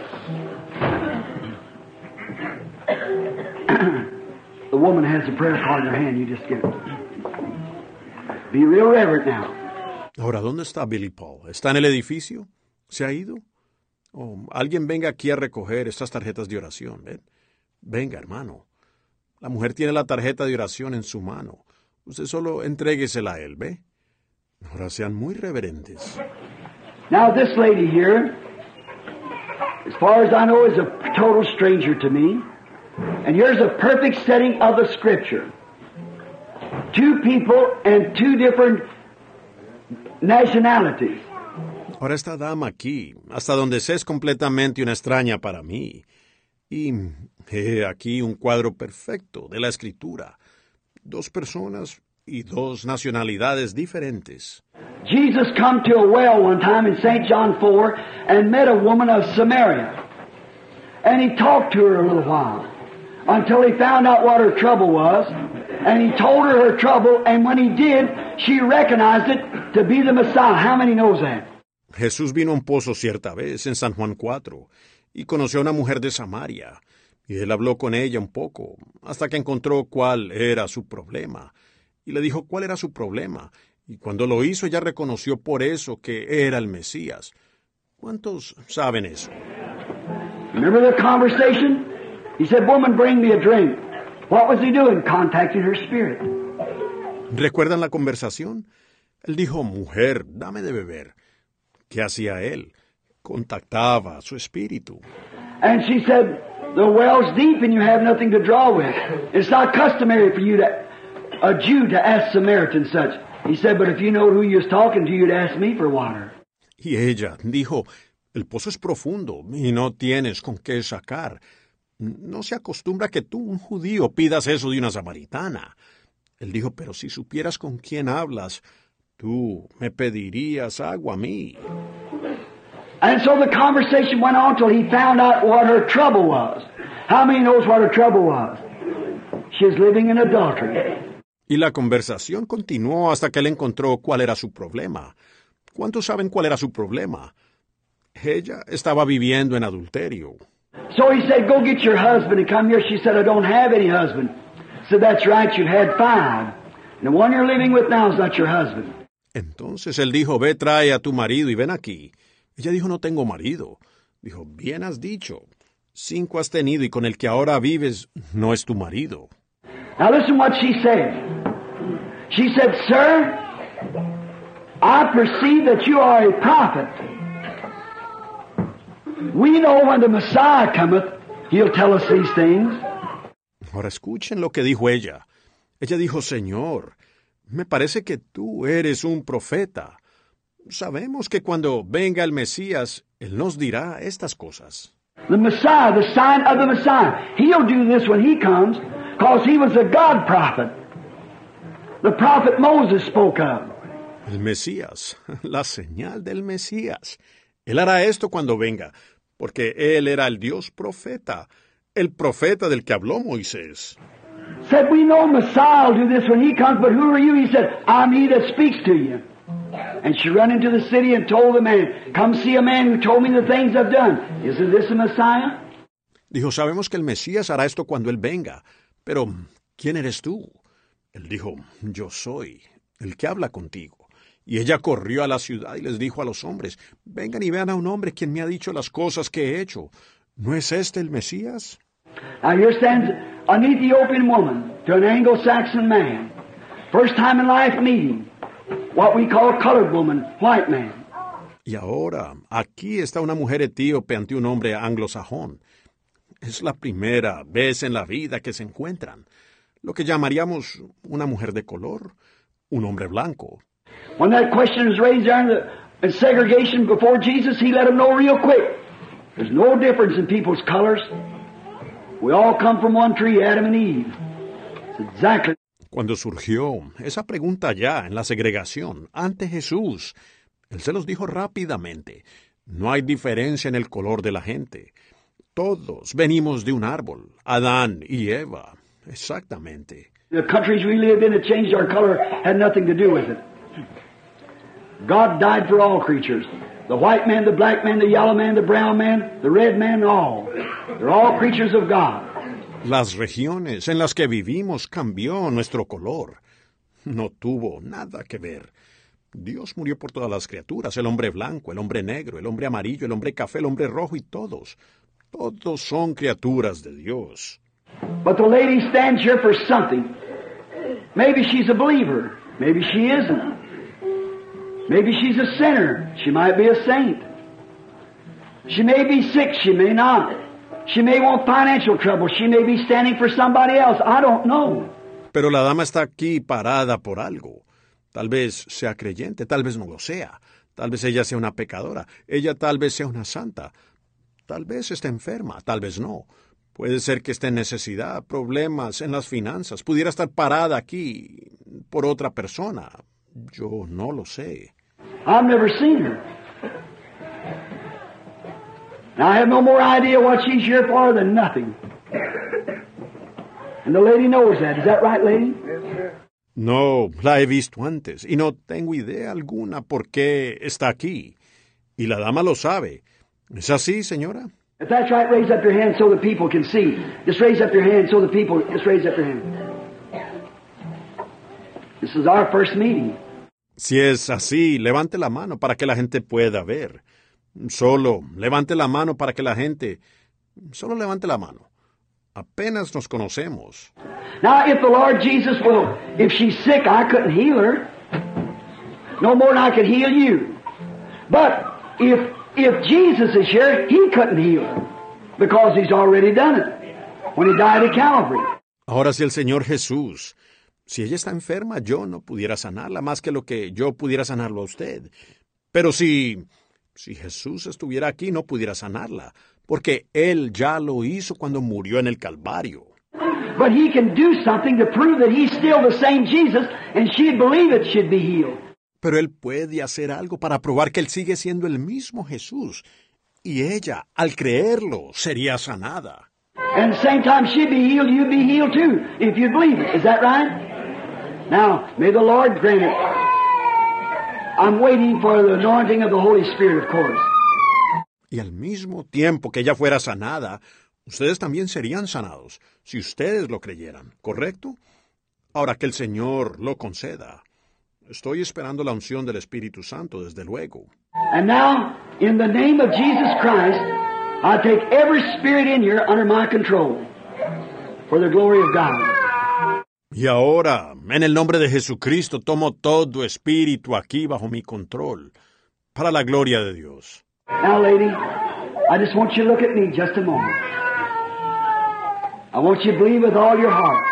Speaker 3: The woman has a prayer card in her hand. You just give it. Be real reverent now.
Speaker 2: Ahora, ¿dónde está Billy Paul? ¿Está en el edificio? ¿Se ha ido? Oh, alguien venga aquí a recoger estas tarjetas de oración, ¿ven? Venga, hermano. La mujer tiene la tarjeta de oración en su mano. Usted solo entréguesela a él, ¿ve? Ahora sean muy reverentes.
Speaker 3: Now this lady here, as far as I know, is a total stranger to me. And here's a perfect setting of the Scripture. Two people and two different nationalities.
Speaker 2: Ahora esta dama aquí, hasta donde sé, es completamente una extraña para mí. Y he aquí un cuadro perfecto de la Escritura. Dos personas y dos nacionalidades diferentes.
Speaker 3: Jesus come to a well one time in Saint John four and met a woman of Samaria. And he talked to her a little while until he found out what her trouble was. And he told her her trouble, and when he did, she recognized it to be the Messiah. How many knows that?
Speaker 2: Jesús vino a un pozo cierta vez en San Juan cuatro y conoció a una mujer de Samaria. Y él habló con ella un poco, hasta que encontró cuál era su problema. Y le dijo cuál era su problema. Y cuando lo hizo, ella reconoció por eso que era el Mesías. ¿Cuántos saben eso?
Speaker 3: Remember the conversation? He said, "Woman, bring me a drink." What was he doing? Contacting her spirit.
Speaker 2: ¿Recuerdan la conversación? Él dijo, mujer, dame de beber. ¿Qué hacía él? Contactaba a su espíritu.
Speaker 3: And she said, "The well's deep and you have nothing to draw with. It's not customary for you to, a Jew to ask Samaritan such." He said, "But if you know who you was talking to, you'd ask me for water."
Speaker 2: Y ella dijo, el pozo es profundo y no tienes con qué sacar. No se acostumbra que tú, un judío, pidas eso de una samaritana. Él dijo, pero si supieras con quién hablas, tú me pedirías agua a mí.
Speaker 3: And so the conversation went on till he found out what her trouble was. How many knows what her trouble was? She's living in adultery.
Speaker 2: Y la conversación continuó hasta que él encontró cuál era su problema. ¿Cuántos saben cuál era su problema? Ella estaba viviendo en adulterio.
Speaker 3: So he said, "Go get your husband and come here." She said, "I don't have any husband." He said, "That's right, you've had five. And the one you're living with now is not your husband."
Speaker 2: Entonces él dijo, ve, trae a tu marido y ven aquí. Ella dijo, no tengo marido. Dijo, bien has dicho. Cinco has tenido y con el que ahora vives no es tu marido.
Speaker 3: Now listen what she said. She said, "Sir, I perceive that you are a prophet. We know when the Messiah cometh, he'll tell us these things."
Speaker 2: Ahora escuchen lo que dijo ella. Ella dijo, Señor, me parece que tú eres un profeta. Sabemos que cuando venga el Mesías, él nos dirá estas cosas.
Speaker 3: The Messiah, the sign of the Messiah. He'll do this when he comes, because he was a God prophet. The prophet Moses spoke of.
Speaker 2: El Mesías, la señal del Mesías. Él hará esto cuando venga, porque él era el Dios profeta, el profeta del que habló Moisés.
Speaker 3: Said, "We know Messiah will do this when he comes, but who are you?" He said, "I'm he that speaks to you." And she ran into the city and told the man, come see a man who told me the things I've done. Isn't this the Messiah?
Speaker 2: Dijo, sabemos que el Mesías hará esto cuando él venga, pero ¿quién eres tú? Él dijo, yo soy el que habla contigo. Y ella corrió a la ciudad y les dijo a los hombres, vengan y vean a un hombre quien me ha dicho las cosas que he hecho. ¿No es este el Mesías?
Speaker 3: Now here stands an Ethiopian woman to an Anglo-Saxon man. First time in life meeting what we call colored woman, white man.
Speaker 2: Y ahora, aquí está una mujer etíope ante un hombre anglosajón. Es la primera vez en la vida que se encuentran. Lo que llamaríamos una mujer de color, un hombre blanco.
Speaker 3: When that question was raised there in, the, in segregation before Jesus, he let them know real quick. There's no difference in people's colors. We all come from one tree, Adam and Eve. It's exactly.
Speaker 2: Cuando surgió esa pregunta ya en la segregación ante Jesús, él se los dijo rápidamente. No hay diferencia en el color de la gente. Todos venimos de un árbol, Adán y Eva. Exactamente.
Speaker 3: The countries we lived in that changed our color had nothing to do with it. God died for all creatures. The white man, the black man, the yellow man, the brown man, the red man, all. They're all creatures of God.
Speaker 2: Las regiones en las que vivimos cambió nuestro color. No tuvo nada que ver. Dios murió por todas las criaturas, el hombre blanco, el hombre negro, el hombre amarillo, el hombre café, el hombre rojo y todos. Todos son criaturas de Dios.
Speaker 3: But the lady stands here for something. Maybe she's a believer. Maybe she isn't. Maybe she's a sinner. She might be a saint. She may be sick. She may not. She may want financial trouble. She may be standing for somebody else. I don't know.
Speaker 2: Pero la dama está aquí parada por algo. Tal vez sea creyente, tal vez no lo sea. Tal vez ella sea una pecadora. Ella tal vez sea una santa. Tal vez esté enferma, tal vez no. Puede ser que esté en necesidad, problemas en las finanzas. Pudiera estar parada aquí por otra persona. Yo no lo sé.
Speaker 3: I've never seen her. Now I have no more idea what she's here for than nothing. And the lady knows that. Is that right, lady?
Speaker 2: No, la he visto antes y no tengo idea alguna por qué está aquí. Y la dama lo sabe. ¿Es así, señora?
Speaker 3: If that's right, raise up your hand so the people can see. Just raise up your hand so the people, just raise up your hand. This is our first meeting.
Speaker 2: Si es así, levante la mano para que la gente pueda ver. Solo levante la mano para que la gente... Solo levante la mano. Apenas nos conocemos.
Speaker 3: Now, if the Lord Jesus will, if she's sick, I couldn't heal her. No more than I could heal you. But if if Jesus is here, He couldn't heal her because He's already done it when He died at Calvary.
Speaker 2: Ahora, si el Señor Jesús, si ella está enferma, yo no pudiera sanarla más que lo que yo pudiera sanarlo a usted. Pero si, si Jesús estuviera aquí, no pudiera sanarla, porque Él ya lo hizo cuando murió en el Calvario.
Speaker 3: But He can do something to prove that He's still the same Jesus, and she'd believe it should be healed.
Speaker 2: Pero Él puede hacer algo para probar que Él sigue siendo el mismo Jesús, y ella, al creerlo, sería sanada.
Speaker 3: And at the same time she'd be healed, you'd be healed too, if you believe it. Is that right? Now, may the Lord grant it. I'm waiting for the anointing of the Holy Spirit, of course.
Speaker 2: Y al mismo tiempo que ella fuera sanada, ustedes también serían sanados, si ustedes lo creyeran, ¿correcto? Ahora que el Señor lo conceda. Estoy esperando la unción del Espíritu Santo, desde luego.
Speaker 3: And now, in the name of Jesus Christ, I take every spirit in here under my control, for the glory of God.
Speaker 2: Y ahora, en el nombre de Jesucristo, tomo todo espíritu aquí bajo mi control, para la gloria de Dios.
Speaker 3: Now, lady, I just want you to look at me just a moment. I want you to believe with all your heart.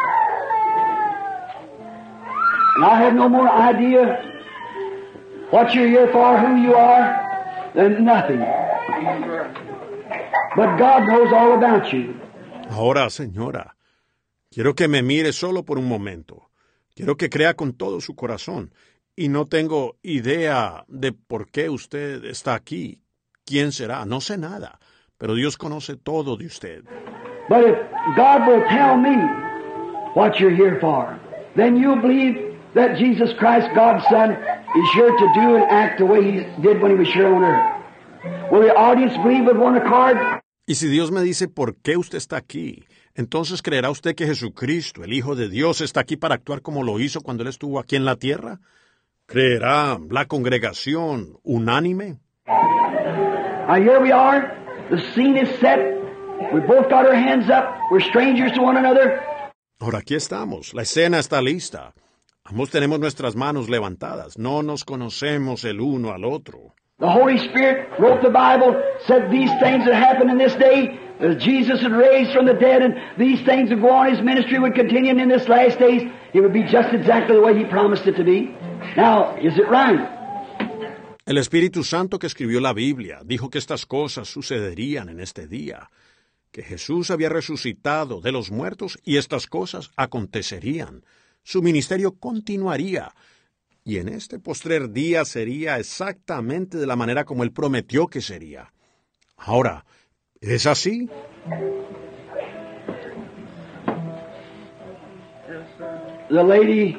Speaker 3: And I have no more idea what you're here for, who you are, than nothing. But God knows all about you.
Speaker 2: Ahora, señora, quiero que me mire solo por un momento. Quiero que crea con todo su corazón. Y no tengo idea de por qué usted está aquí. ¿Quién será? No sé nada. Pero Dios conoce todo de usted.
Speaker 3: But if God will tell me what you're here for, then you'll believe that Jesus Christ, God's Son, is here to do and act the way He did when He was here on earth? Will the audience believe with one accord?
Speaker 2: Y si Dios me dice por qué usted está aquí, entonces ¿creerá usted que Jesucristo, el Hijo de Dios, está aquí para actuar como lo hizo cuando Él estuvo aquí en la tierra? ¿Creerá la congregación unánime?
Speaker 3: Now here we are. The scene is set. We both got our hands up. We're strangers to one another.
Speaker 2: Ahora aquí estamos. La escena está lista. Ambos tenemos nuestras manos levantadas. No nos conocemos el uno al otro.
Speaker 3: The Holy Spirit wrote the Bible, said these things that happened in this day, that Jesus had raised from the dead, and these things would go on, His ministry would continue, and in this last days, it would be just exactly the way He promised it to be. Now, is it right?
Speaker 2: El Espíritu Santo que escribió la Biblia dijo que estas cosas sucederían en este día, que Jesús había resucitado de los muertos y estas cosas acontecerían. Su ministerio continuaría. Y en este postrer día sería exactamente de la manera como Él prometió que sería. Ahora, ¿es así?
Speaker 3: The lady,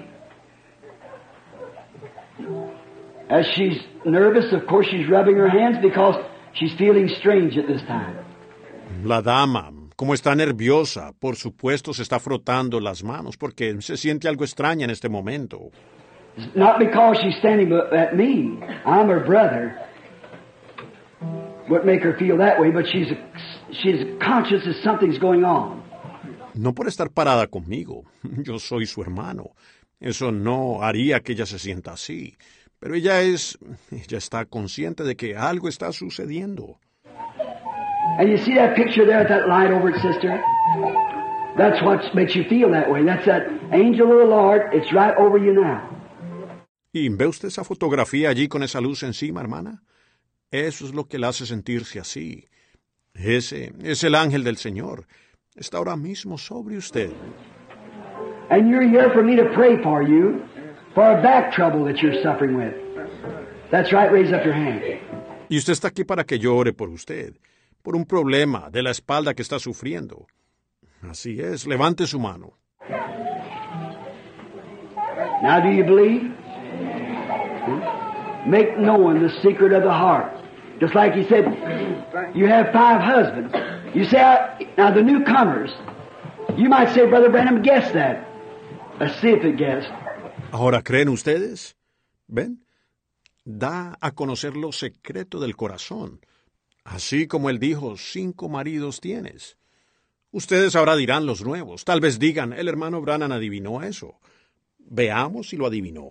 Speaker 3: as she's nervous, of course she's rubbing her hands because she's feeling strange at this time.
Speaker 2: La dama, como está nerviosa, por supuesto se está frotando las manos porque se siente algo extraña en este momento.
Speaker 3: Not because she's standing at me. I'm her brother. Would make her feel that way, but she's she's conscious that something's going on.
Speaker 2: No por estar parada conmigo. Yo soy su hermano. Eso no haría que ella se sienta así. Pero ella es, ella está consciente de que algo está sucediendo.
Speaker 3: And you see that picture there at that light over it, sister? That's what makes you feel that way. That's that angel of the Lord. It's right over you now.
Speaker 2: ¿Y ve usted esa fotografía allí con esa luz encima, hermana? Eso es lo que la hace sentirse así. Ese es el ángel del Señor. Está ahora mismo sobre usted.
Speaker 3: And you're here for me to pray for you, for a back trouble that you're suffering with. That's right, raise up your hand.
Speaker 2: Y usted está aquí para que yo ore por usted, por un problema de la espalda que está sufriendo. Así es, levante su mano.
Speaker 3: Now do you believe? Make known the secret of the heart. Just like He said, you have five husbands. You say, now the newcomers, you might say, Brother Branham, guess that. Let's see if it guessed.
Speaker 2: Ahora, ¿creen ustedes? ¿Ven? Da a conocer lo secreto del corazón. Así como Él dijo, cinco maridos tienes. Ustedes ahora dirán los nuevos. Tal vez digan, el hermano Branham adivinó eso. Veamos si lo adivinó.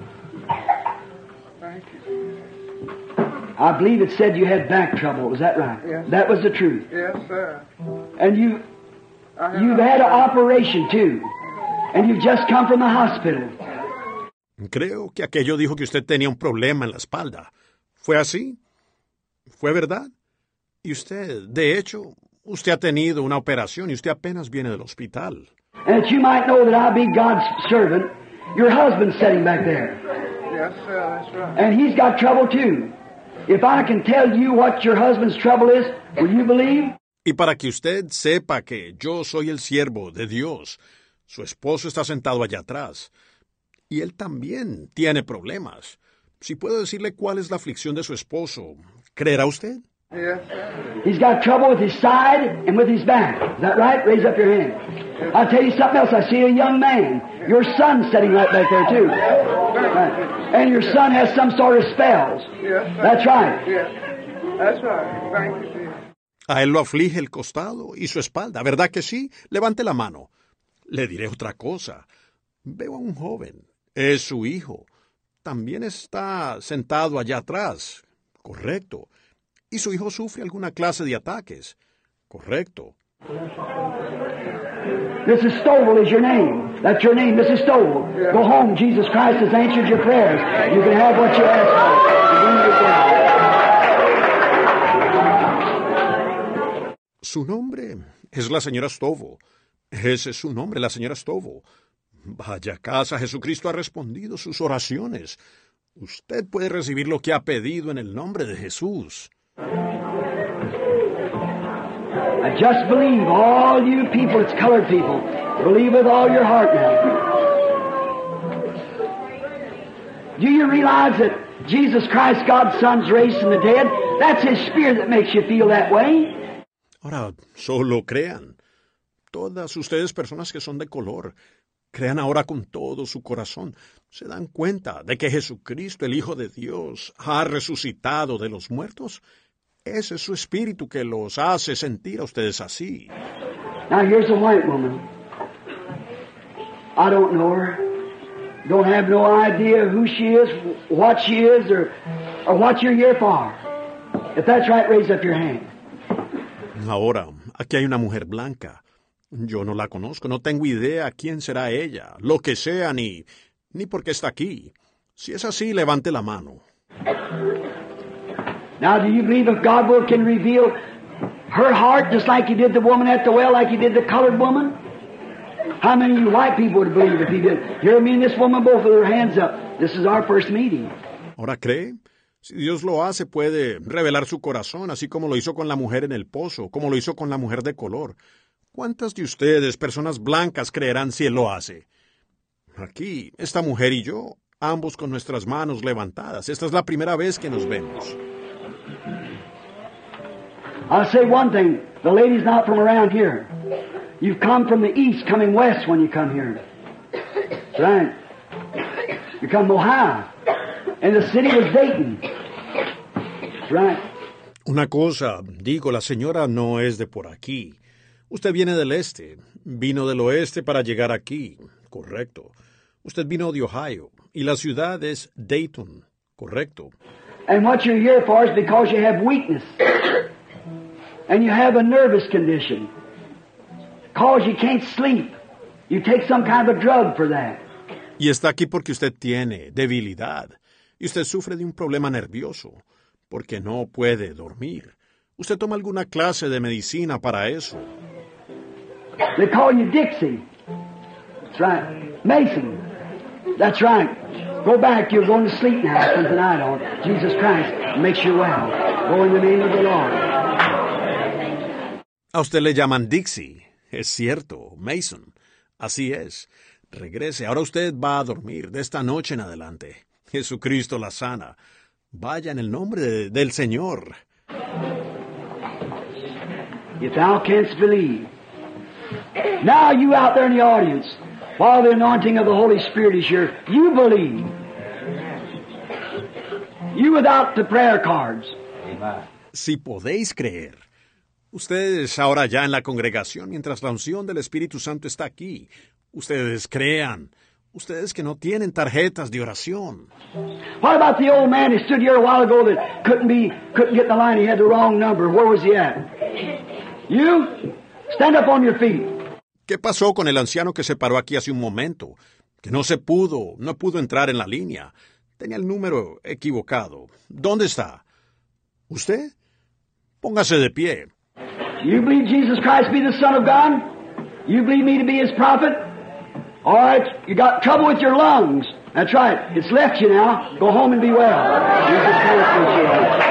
Speaker 3: I believe it said you had back trouble. Is that right?
Speaker 5: Yes.
Speaker 3: That was the truth.
Speaker 5: Yes, sir.
Speaker 3: And you,
Speaker 5: I have
Speaker 3: you've
Speaker 5: a-
Speaker 3: had an operation too. And you've just come from the hospital.
Speaker 2: Creo que aquello dijo que usted tenía un problema en la espalda. ¿Fue así? ¿Fue verdad? Y usted, de hecho, usted ha tenido una operación y usted apenas viene del hospital.
Speaker 3: And that you might know that I be God's servant. Your husband's sitting back there.
Speaker 5: Yes, sir, that's right.
Speaker 3: And he's got trouble too. If I can tell you what your husband's trouble is, will you believe?
Speaker 2: Y para que usted sepa que yo soy el siervo de Dios, su esposo está sentado allá atrás. Y él también tiene problemas. Si puedo decirle cuál es la aflicción de su esposo, ¿creerá usted?
Speaker 5: Yes, sir.
Speaker 3: He's got trouble with his side and with his back. Is that right? Raise up your hand. I'll tell you something else. I see a young man. Your son's sitting right back there too. Right. And your son has some sort of spells.
Speaker 5: Yes, sir.
Speaker 3: That's right.
Speaker 5: Yes. That's right. Thank you, Jesus.
Speaker 2: A él lo aflige el costado y su espalda, ¿verdad que sí? Levante la mano. Le diré otra cosa. Veo a un joven. Es su hijo. También está sentado allá atrás. Correcto. Y su hijo sufre alguna clase de ataques. Correcto.
Speaker 3: Missus Stovall is your name. That's your name, Missus Stovall. Go home. Jesus Christ has answered your prayers. You can have what you ask for. Bring it down.
Speaker 2: Su nombre es la señora Stovall. Ese es su nombre, la señora Stovall. Vaya a casa, Jesucristo ha respondido sus oraciones. Usted puede recibir lo que ha pedido en el nombre de Jesús.
Speaker 3: I just believe, all you people, it's colored people. Believe with all your heart now. Do you realize that Jesus Christ, God's Son's raised from the dead? That's His Spirit that makes you feel that way.
Speaker 2: Ahora, solo crean. Todas ustedes personas que son de color, crean ahora con todo su corazón. ¿Se dan cuenta de que Jesucristo, el Hijo de Dios, ha resucitado de los muertos? Ese es su espíritu que los hace sentir a ustedes así.
Speaker 3: Now here's a white woman. I don't know her. Don't have no idea who she is, what she is, or, or what you're here for. If that's right, raise up your hand.
Speaker 2: Ahora, aquí hay una mujer blanca. Yo no la conozco, no tengo idea quién será ella, lo que sea, ni, ni por qué está aquí. Si es así, levante la mano.
Speaker 3: Now, do you believe if God will can reveal her heart just like He did the woman at the well, like He did the colored woman? How many of you white people would believe if He did? Here, me and this woman, both with their hands up. This is our first meeting.
Speaker 2: ¿Ahora cree? Si Dios lo hace, puede revelar su corazón, así como lo hizo con la mujer en el pozo, como lo hizo con la mujer de color. ¿Cuántas de ustedes, personas blancas, creerán si Él lo hace? Aquí, esta mujer y yo, ambos con nuestras manos levantadas. Esta es la primera vez que nos vemos.
Speaker 3: I'll say one thing. The lady's not from around here. You've come from the east, coming west when you come here. That's right. You come from Ohio. And the city was Dayton. That's right.
Speaker 2: Una cosa, digo, la señora no es de por aquí. Usted viene del este. Vino del oeste para llegar aquí. Correcto. Usted vino de Ohio. Y la ciudad es Dayton. Correcto.
Speaker 3: And what you're here for is because you have weakness. And you have a nervous condition. Because you can't sleep. You take some kind of a drug for that.
Speaker 2: Y está aquí porque usted tiene debilidad. Y usted sufre de un problema nervioso. Porque no puede dormir. Usted toma alguna clase de medicina para eso.
Speaker 3: They call you Dixie. That's right. Mason. That's right. Go back. You're going to sleep now from tonight on. Jesus Christ makes you well. Go in the name of the Lord.
Speaker 2: A usted le llaman Dixie. Es cierto, Mason. Así es. Regrese. Ahora usted va a dormir de esta noche en adelante. Jesucristo la sana. Vaya en el nombre de, del Señor.
Speaker 3: If thou canst believe. Now you out there in the audience, while the anointing of the Holy Spirit is here, you believe. You without the prayer cards.
Speaker 2: Si podéis creer. Ustedes ahora ya en la congregación, mientras la unción del Espíritu Santo está aquí, ustedes crean. Ustedes que no tienen tarjetas de oración.
Speaker 3: What about the old man who stood here a while ago that couldn't be, couldn't get in the line? He had the wrong number. Where was he at? You? Stand up on your feet.
Speaker 2: ¿Qué pasó con el anciano que se paró aquí hace un momento? Que no se pudo, no pudo entrar en la línea. Tenía el número equivocado. ¿Dónde está? ¿Usted? Póngase de pie.
Speaker 3: You believe Jesus Christ be the Son of God? You believe me to be His prophet? All right, you got trouble with your lungs. That's right. It's left you now. Go home and be well. Jesus Christ is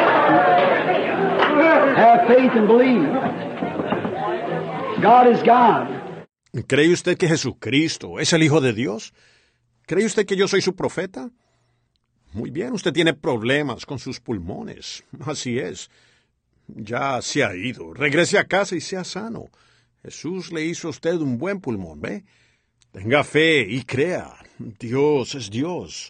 Speaker 3: you. Have faith and believe. God is God.
Speaker 2: ¿Cree usted que Jesucristo es el Hijo de Dios? ¿Cree usted que yo soy su profeta? Muy bien, usted tiene problemas con sus pulmones. Así es. Ya se ha ido. Regrese a casa y sea sano. Jesús le hizo a usted un buen pulmón, ¿ve? Tenga fe y crea. Dios es Dios.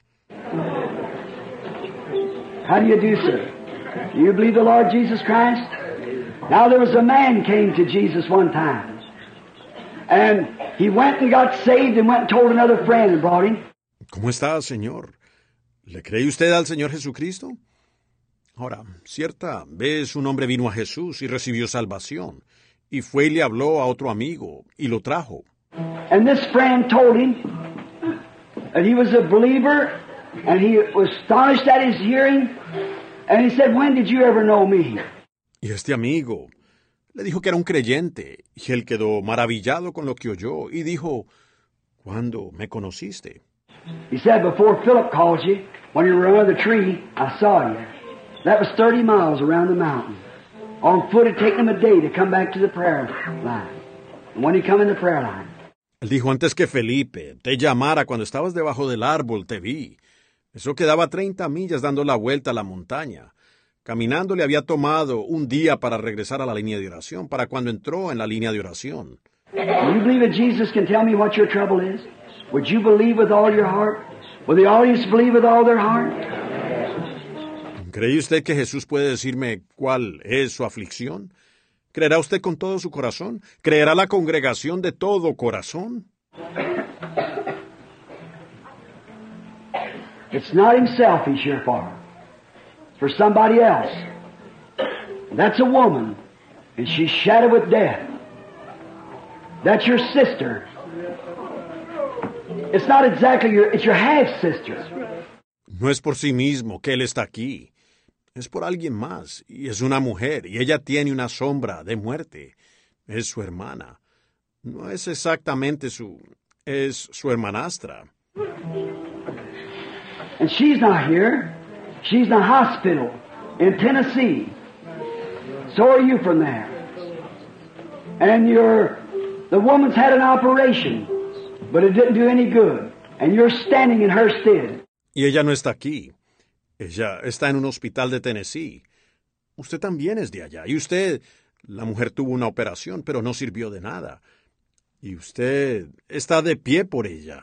Speaker 3: How do you do, sir? Do you believe the Lord Jesus Christ? Now there was a man came to Jesus one time. And he went and got saved and went and told another friend and brought him.
Speaker 2: ¿Cómo está, Señor? ¿Le cree usted al Señor Jesucristo? Ahora, cierta vez un hombre vino a Jesús y recibió salvación. Y fue y le habló a otro amigo y lo trajo.
Speaker 3: And this friend told him that he was a believer and he was astonished at his hearing. And he said, when did you ever know me?
Speaker 2: Y este amigo le dijo que era un creyente, y él quedó maravillado con lo que oyó, y dijo, ¿cuándo me conociste?
Speaker 3: He said, before Philip called you, when you were under the tree, I saw you. That was thirty miles around the mountain. On foot, it'd take him a day to come back to the prayer line. And when he come in the prayer line,
Speaker 2: Él dijo, antes que Felipe te llamara cuando estabas debajo del árbol, te vi. Eso quedaba treinta millas dando la vuelta a la montaña. Caminando le había tomado un día para regresar a la línea de oración, para cuando entró en la línea de oración.
Speaker 3: Do you believe that Jesus can tell me what your trouble is? Would you believe with all your heart? Will the audience believe with all their heart?
Speaker 2: ¿Cree usted que Jesús puede decirme cuál es su aflicción? ¿Creerá usted con todo su corazón? ¿Creerá la congregación de todo corazón?
Speaker 3: It's not himself he's here for. It's for somebody else. That's a woman, and she's shattered with death. That's your sister. It's not exactly your, it's your half-sister.
Speaker 2: No es por sí mismo que él está aquí. Es por alguien más, y es una mujer, y ella tiene una sombra de muerte. Es su hermana. No es exactamente su... es su hermanastra.
Speaker 3: And she's not here. She's in a hospital in Tennessee. So are you from there. And you're... the woman's had an operation, but it didn't do any good. And you're standing in her stead.
Speaker 2: Y ella no está aquí. Ella está en un hospital de Tennessee. Usted también es de allá. Y usted, la mujer tuvo una operación, pero no sirvió de nada. Y usted está de pie por ella.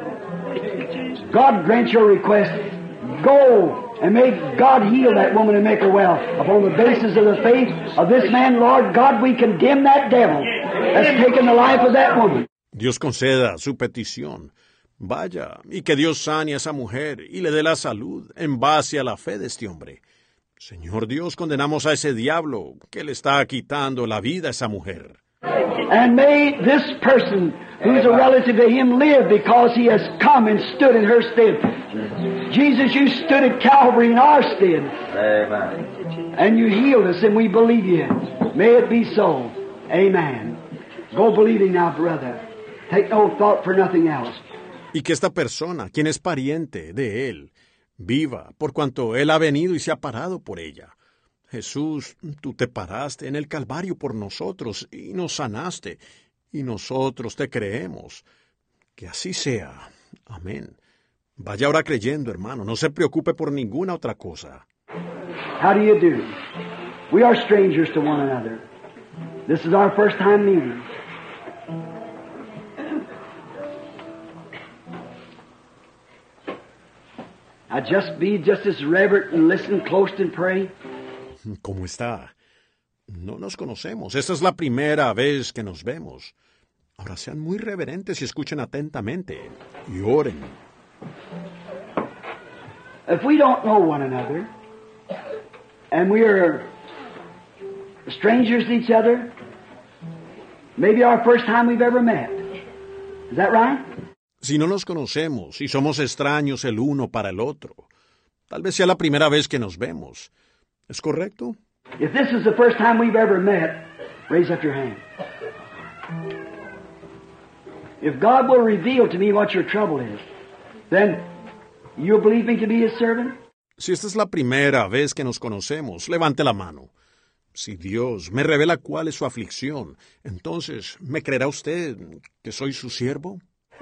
Speaker 3: God grant your request. Go and make God heal that woman and make her well. Upon the basis of the faith of this man, Lord God, we condemn that devil that's taken the life of that woman.
Speaker 2: Dios conceda su petición. Vaya, y que Dios sane a esa mujer y le dé la salud en base a la fe de este hombre. Señor Dios, condenamos a ese diablo que le está quitando la vida a esa mujer.
Speaker 3: And may this person who's a relative to him live because he has come and stood in her stead. Jesus, you stood at Calvary in our stead.
Speaker 4: Amen.
Speaker 3: And you healed us and we believe you. May it be so. Amen. Go believing now, brother. Take no thought for nothing else.
Speaker 2: Y que esta persona, quien es pariente de él, viva, por cuanto él ha venido y se ha parado por ella. Jesús, tú te paraste en el Calvario por nosotros y nos sanaste, y nosotros te creemos. Que así sea. Amén. Vaya ahora creyendo, hermano. No se preocupe por ninguna otra cosa.
Speaker 3: How do you do? We are strangers to one another. This is our first time meeting. I just be just as reverent and listen close and pray.
Speaker 2: ¿Cómo está? No nos conocemos. Esta es la primera vez que nos vemos. Ahora sean muy reverentes y escuchen atentamente. Y oren.
Speaker 3: If we don't know one another, and we are strangers to each other, maybe our first time we've ever met. Is that right?
Speaker 2: Si no nos conocemos y somos extraños el uno para el otro, tal vez sea la primera vez que nos vemos. ¿Es correcto?
Speaker 3: If this is the first time we've ever met, raise up your hand. If God will reveal to me what your trouble is, then you'll believe me to be His servant?
Speaker 2: Si esta es la primera vez que nos conocemos, levante la mano. Si Dios me revela cuál es su aflicción, entonces, ¿me creerá usted que soy su siervo?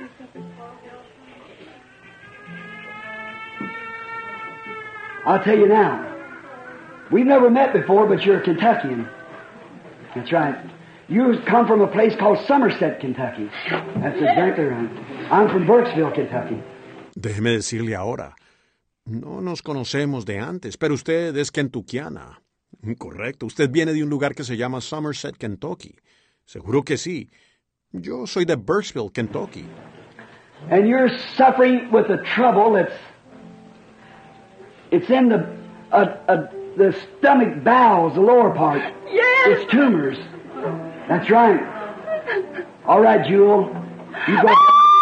Speaker 3: I'll tell you now. We've never met before, but you're a Kentuckian. That's right. You come from a place called Somerset, Kentucky. That's exactly right. I'm from Burkesville, Kentucky.
Speaker 2: Déjeme decirle ahora. No nos conocemos de antes, pero usted es kentuckiana. Correcto. Usted viene de un lugar que se llama Somerset, Kentucky. Seguro que sí. Yo soy de Burkesville, Kentucky.
Speaker 3: And you're suffering with a trouble that's it's in the uh, uh, the stomach bowels, the lower part.
Speaker 6: Yes.
Speaker 3: It's tumors. That's right. All right, Jewel. You go.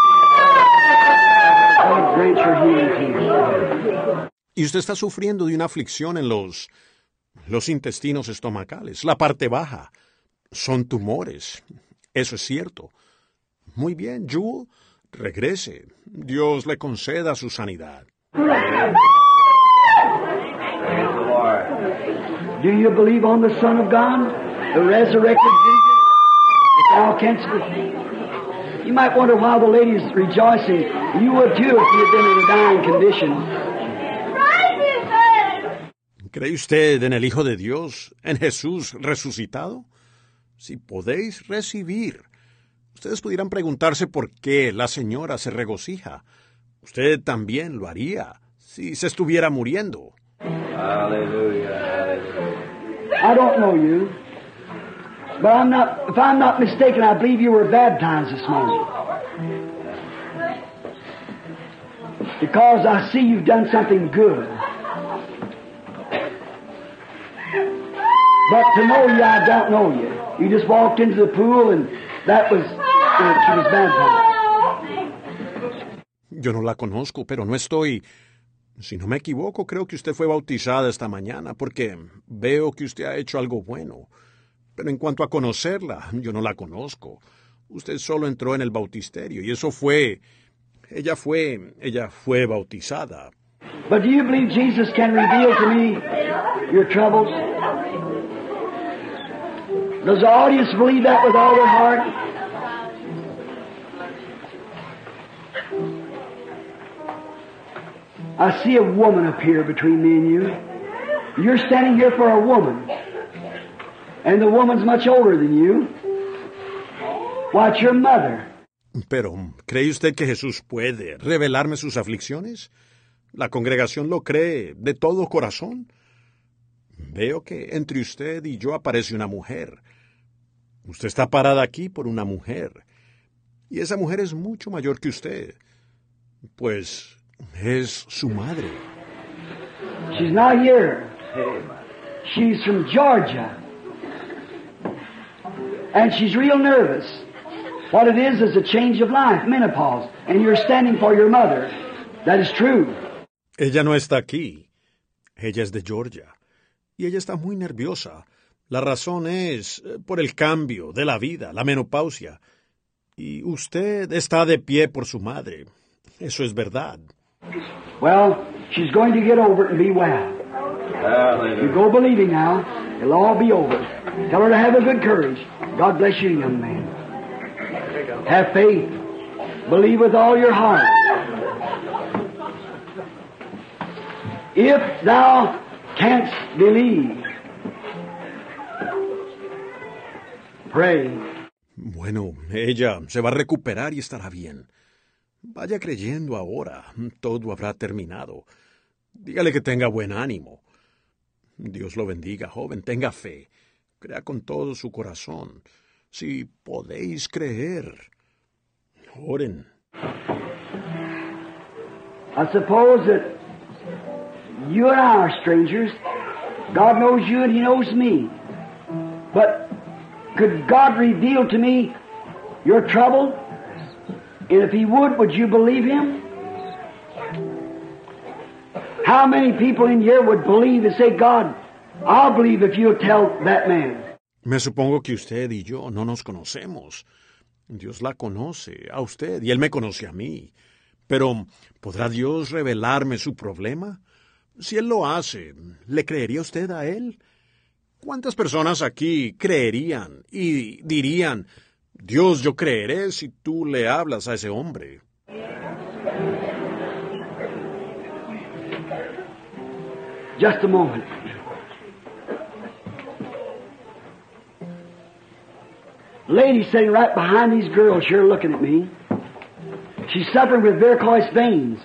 Speaker 3: God grant your healing to you.
Speaker 2: Y usted está sufriendo de una aflicción en los los intestinos estomacales, la parte baja. Son tumores. Eso es cierto. Muy bien, Jewel. Regrese. Dios le conceda su sanidad.
Speaker 3: Do you believe on the Son of God, the resurrected Jesus? If thou canst believe. You might wonder why the lady is rejoicing. You would too if you had been in a dying condition.
Speaker 2: ¿Cree usted en el Hijo de Dios, en Jesús resucitado? Si podéis recibir, ustedes pudieran preguntarse por qué la señora se regocija. Usted también lo haría si se estuviera muriendo.
Speaker 4: Hallelujah, hallelujah.
Speaker 3: I don't know you, but I'm not, if I'm not mistaken, I believe you were baptized this morning. Because I see you've done something good. But to know you, I don't know you. You just walked into the pool and that was, uh, she was baptized.
Speaker 2: Yo no la conozco, pero no estoy... Si no me equivoco, creo que usted fue bautizada esta mañana, porque veo que usted ha hecho algo bueno. Pero en cuanto a conocerla, yo no la conozco. Usted solo entró en el bautisterio, y eso fue... Ella fue... Ella fue bautizada.
Speaker 3: But do you believe Jesus can reveal to me your troubles? Does the audience believe that with all their heart? I see a woman appear between me and you. You're standing here for a woman. And the woman's much older than you. Why, it's your mother.
Speaker 2: Pero, ¿cree usted que Jesús puede revelarme sus aflicciones? ¿La congregación lo cree de todo corazón? Veo que entre usted y yo aparece una mujer. Usted está parada aquí por una mujer. Y esa mujer es mucho mayor que usted. Pues es su madre.
Speaker 3: She's not here. She's from Georgia. And she's real nervous. What it is is a change of life, menopause. And you're standing for your mother. That is true.
Speaker 2: Ella no está aquí. Ella es de Georgia. Y ella está muy nerviosa. La razón es por el cambio de la vida, la menopausia. Y usted está de pie por su madre. Eso es verdad.
Speaker 3: Well, she's going to get over it and be well.
Speaker 4: Hallelujah.
Speaker 3: You go believing now. It'll all be over. Tell her to have a good courage. God bless you, young man. Have faith. Believe with all your heart. If thou canst believe, pray.
Speaker 2: Bueno, ella se va a recuperar y estará bien. Vaya creyendo ahora. Todo habrá terminado. Dígale que tenga buen ánimo. Dios lo bendiga, joven. Tenga fe. Crea con todo su corazón. Si podéis creer, oren.
Speaker 3: I suppose that you and I are strangers. God knows you and He knows me. But could God reveal to me your trouble? And if He would, would you believe Him? How many people in here would believe and say, God, I'll believe if you'll tell that man?
Speaker 2: Me supongo que usted y yo no nos conocemos. Dios la conoce a usted y Él me conoce a mí. Pero, ¿podrá Dios revelarme su problema? Si Él lo hace, ¿le creería usted a Él? ¿Cuántas personas aquí creerían y dirían, Dios, yo creeré si tú le hablas a ese hombre?
Speaker 3: Just a moment. Lady sitting right behind these girls here looking at me. She's suffering with varicose veins.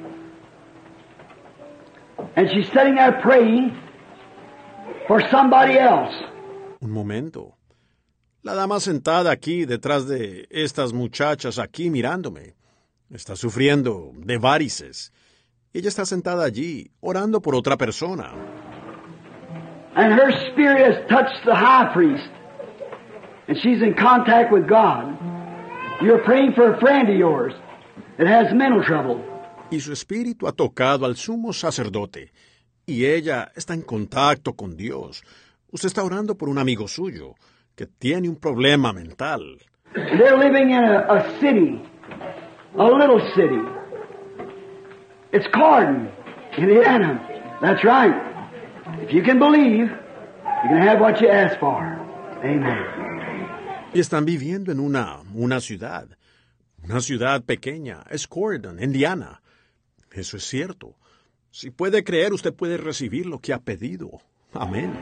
Speaker 3: And she's sitting there praying for somebody else.
Speaker 2: Un momento. La dama sentada aquí detrás de estas muchachas aquí mirándome. Está sufriendo de varices. Ella está sentada allí, orando por otra persona.
Speaker 3: And her spirit has touched the high priest. And she's in contact with God. You're praying for a friend of yours that has mental trouble.
Speaker 2: Y su espíritu ha tocado al sumo sacerdote. Y ella está en contacto con Dios. Usted está orando por un amigo suyo que tiene un problema mental.
Speaker 3: They're living in a, a city, a little city. It's Cardin, Indiana. That's right. If you can believe, you can have what you ask for. Amen.
Speaker 2: Y están viviendo en una, una ciudad, una ciudad pequeña, es Corydon, Indiana. Eso es cierto. Si puede creer, usted puede recibir lo que ha pedido. Amén.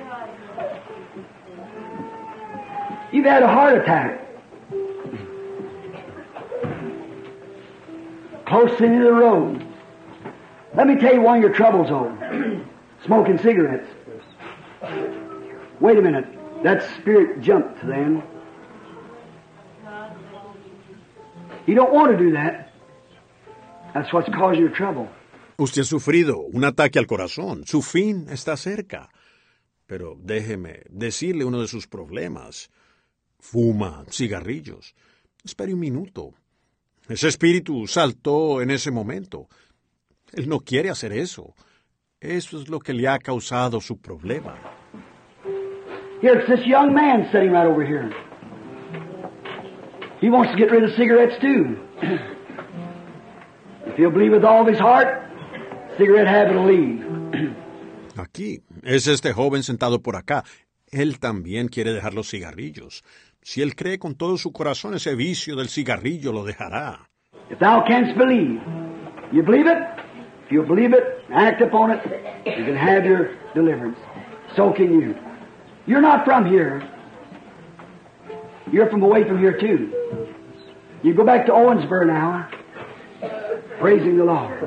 Speaker 3: You've had a heart attack. Close into the road. Let me tell you one of your troubles, though. Smoking cigarettes. Wait a minute. That spirit jumped then. You don't want to do that. That's what's causing your trouble.
Speaker 2: Usted ha sufrido un ataque al corazón. Su fin está cerca. Pero déjeme decirle uno de sus problemas. Fuma cigarrillos. Espere un minuto. Ese espíritu saltó en ese momento. Él no quiere hacer eso. Eso es lo que le ha causado su problema.
Speaker 3: Here, it's this young man sitting right over here. He wants to get rid of cigarettes too. If he'll believe with all of his heart, cigarette habit will leave.
Speaker 2: Aquí es este joven sentado por acá. Él también quiere dejar los cigarrillos. Si él cree con todo su corazón, ese vicio del cigarrillo lo dejará.
Speaker 3: If thou canst believe, you believe it? If you believe it, act upon it, you can have your deliverance. So can you. You're not from here. You're from away from here too. You go back to Owensboro now, praising the Lord.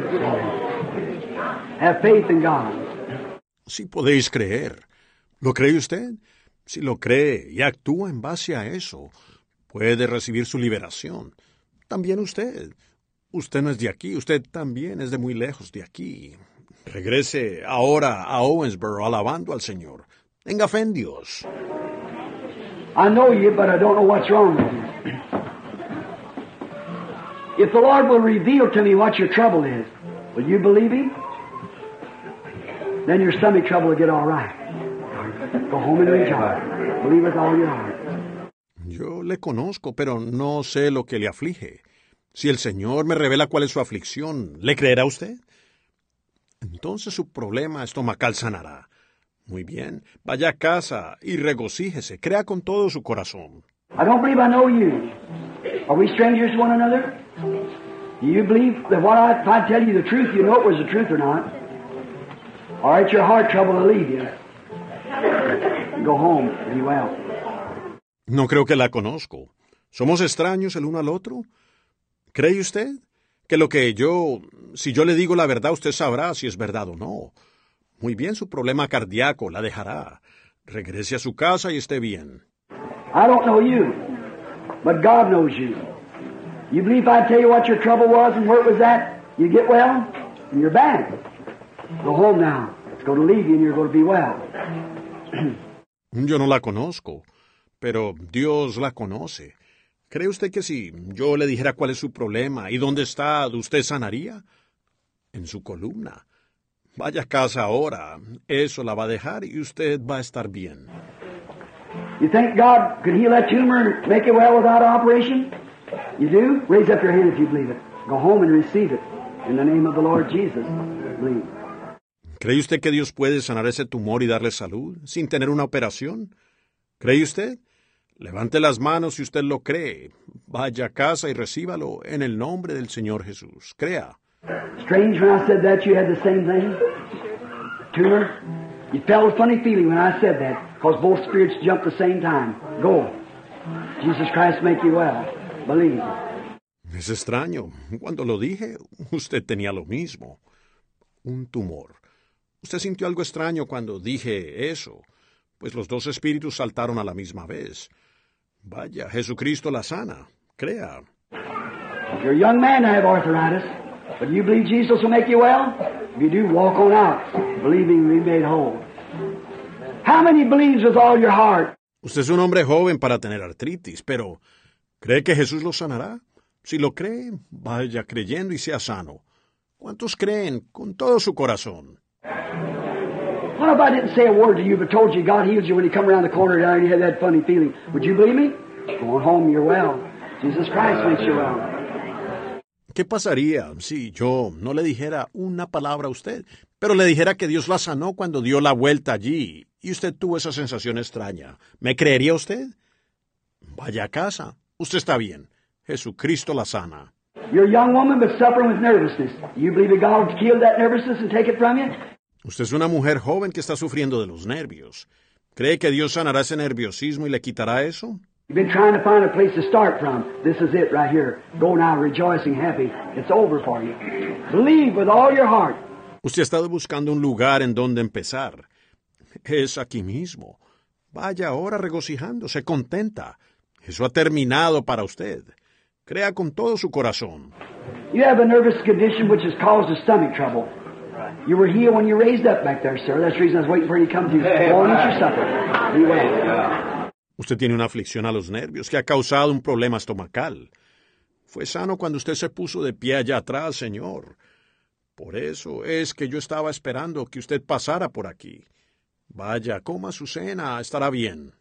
Speaker 3: Have faith in God.
Speaker 2: Si podéis creer. ¿Lo cree usted? Si lo cree y actúa en base a eso, puede recibir su liberación. También usted. Usted no es de aquí, usted también es de muy lejos de aquí. Regrese ahora a Owensboro alabando al Señor. Tenga fe en Dios.
Speaker 3: I know you, but I don't know what's wrong with you. If the Lord will reveal to me what your trouble is, will you believe Him? Then your stomach trouble will get all right. Go home and rejoice. Believe with all your heart.
Speaker 2: Yo le conozco, pero no sé lo que le aflige. Si el Señor me revela cuál es su aflicción, ¿le creerá usted? Entonces su problema estomacal sanará. Muy bien, vaya a casa y regocíjese, crea con todo su corazón.
Speaker 3: I don't believe I know you. Are we strangers to one another? Do you believe that what I, if I tell you the truth, you know it was the truth or not? All right, your heart trouble will leave you. Go home and be well.
Speaker 2: No creo que la conozco. ¿Somos extraños el uno al otro? ¿Cree usted que lo que yo, si yo le digo la verdad, usted sabrá si es verdad o no? Muy bien, su problema cardíaco la dejará. Regrese a su casa y esté bien.
Speaker 3: I don't know you, but God knows you. You believe if I tell you what your trouble was and where it was at, you get well, and you're back. Go home now. It's going to leave you and you're going to be well.
Speaker 2: Yo no la conozco, pero Dios la conoce. ¿Cree usted que si yo le dijera cuál es su problema y dónde está, usted sanaría? En su columna. Vaya a casa ahora. Eso la va a dejar y usted va a estar bien.
Speaker 3: You think God could heal that tumor and make it well without operation? You do? Raise up your hand if you believe it. Go home and receive it. In the name of the Lord Jesus, believe.
Speaker 2: ¿Cree usted que Dios puede sanar ese tumor y darle salud sin tener una operación? ¿Cree usted? Levante las manos si usted lo cree. Vaya a casa y recíbalo en el nombre del Señor Jesús. Crea.
Speaker 3: Strange when I said that you had the same thing? Tumor? You felt a funny feeling when I said that because both spirits jumped the same time. Go. Jesus Christ make you well. Believe.
Speaker 2: Es extraño. Cuando lo dije, usted tenía lo mismo. Un tumor. Usted sintió algo extraño cuando dije eso, pues los dos espíritus saltaron a la misma vez. Vaya, Jesucristo la sana. Crea.
Speaker 3: You're a young man to have arthritis, but do you believe Jesus will make you well? If you do, walk on out, believing to be made whole. How many believes with all your heart?
Speaker 2: Usted es un hombre joven para tener artritis, pero ¿cree que Jesús lo sanará? Si lo cree, vaya creyendo y sea sano. ¿Cuántos creen con todo su corazón?
Speaker 3: What if I didn't say a word to you but told you God healed you when you come around the corner down and you had that funny feeling? Would you believe me? Going home, you're well. Jesus Christ makes you well.
Speaker 2: ¿Qué pasaría si yo no le dijera una palabra a usted, pero le dijera que Dios la sanó cuando dio la vuelta allí y usted tuvo esa sensación extraña? ¿Me creería usted? Vaya a casa. Usted está bien. Jesucristo la sana.
Speaker 3: You're a young woman but suffering with nervousness. You believe that God will kill that nervousness and take it from you?
Speaker 2: Usted es una mujer joven que está sufriendo de los nervios. ¿Cree que Dios sanará ese nerviosismo y le quitará eso?
Speaker 3: You've been trying to find a place to start from. This is it right here. Go now rejoicing, happy. It's over for you. Believe with all your heart.
Speaker 2: Usted ha estado buscando un lugar en donde empezar. Es aquí mismo. Vaya ahora regocijándose, contenta. Eso ha terminado para usted. Crea con todo su corazón.
Speaker 3: You have a nervous condition which has caused a stomach trouble. You were healed when you raised up back there, sir. That's the reason I was waiting for you to come to you. Go and eat your supper. Be well.
Speaker 2: Usted tiene una aflicción a los nervios que ha causado un problema estomacal. Fue sano cuando usted se puso de pie allá atrás, señor. Por eso es que yo estaba esperando que usted pasara por aquí. Vaya, coma su cena, estará bien.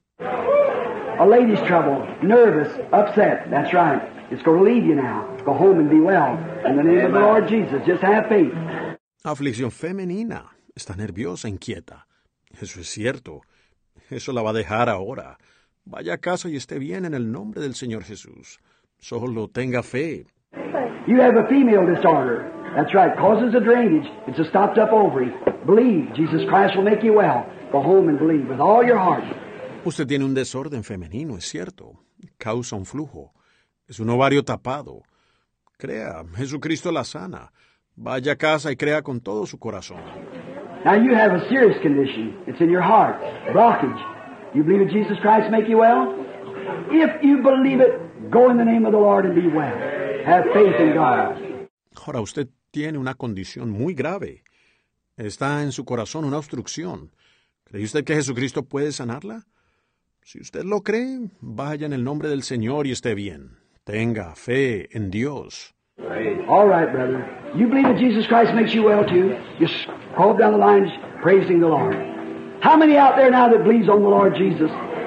Speaker 3: A lady's trouble, nervous, upset. That's right. It's going to leave you now. Go home and be well. In the name of the Lord Jesus, just have faith.
Speaker 2: Aflicción femenina. Está nerviosa, inquieta. Eso es cierto. Eso la va a dejar ahora. Vaya a casa y esté bien en el nombre del Señor Jesús. Solo tenga fe.
Speaker 3: You have a female disorder. That's right. Causes a drainage. It's a stopped up ovary. Believe. Jesus Christ will make you well. Go home and believe with all your heart.
Speaker 2: Usted tiene un desorden femenino, es cierto. Causa un flujo. Es un ovario tapado. Crea, Jesucristo la sana. Vaya a casa y crea con todo su corazón.
Speaker 3: Now you have a serious condition. It's in your heart. Blockage. You believe that Jesus Christ make you well? If you believe it, go in the name of the Lord and be well. Have faith in God.
Speaker 2: Ahora usted tiene una condición muy grave. Está en su corazón una obstrucción. ¿Cree usted que Jesucristo puede sanarla? Si usted lo cree, vaya en el nombre del Señor y esté bien. Tenga fe en Dios.
Speaker 3: All right, brother. You believe that Jesus Christ makes you well too? Just crawl down the lines praising the Lord. How many out there now that believes on the Lord Jesus?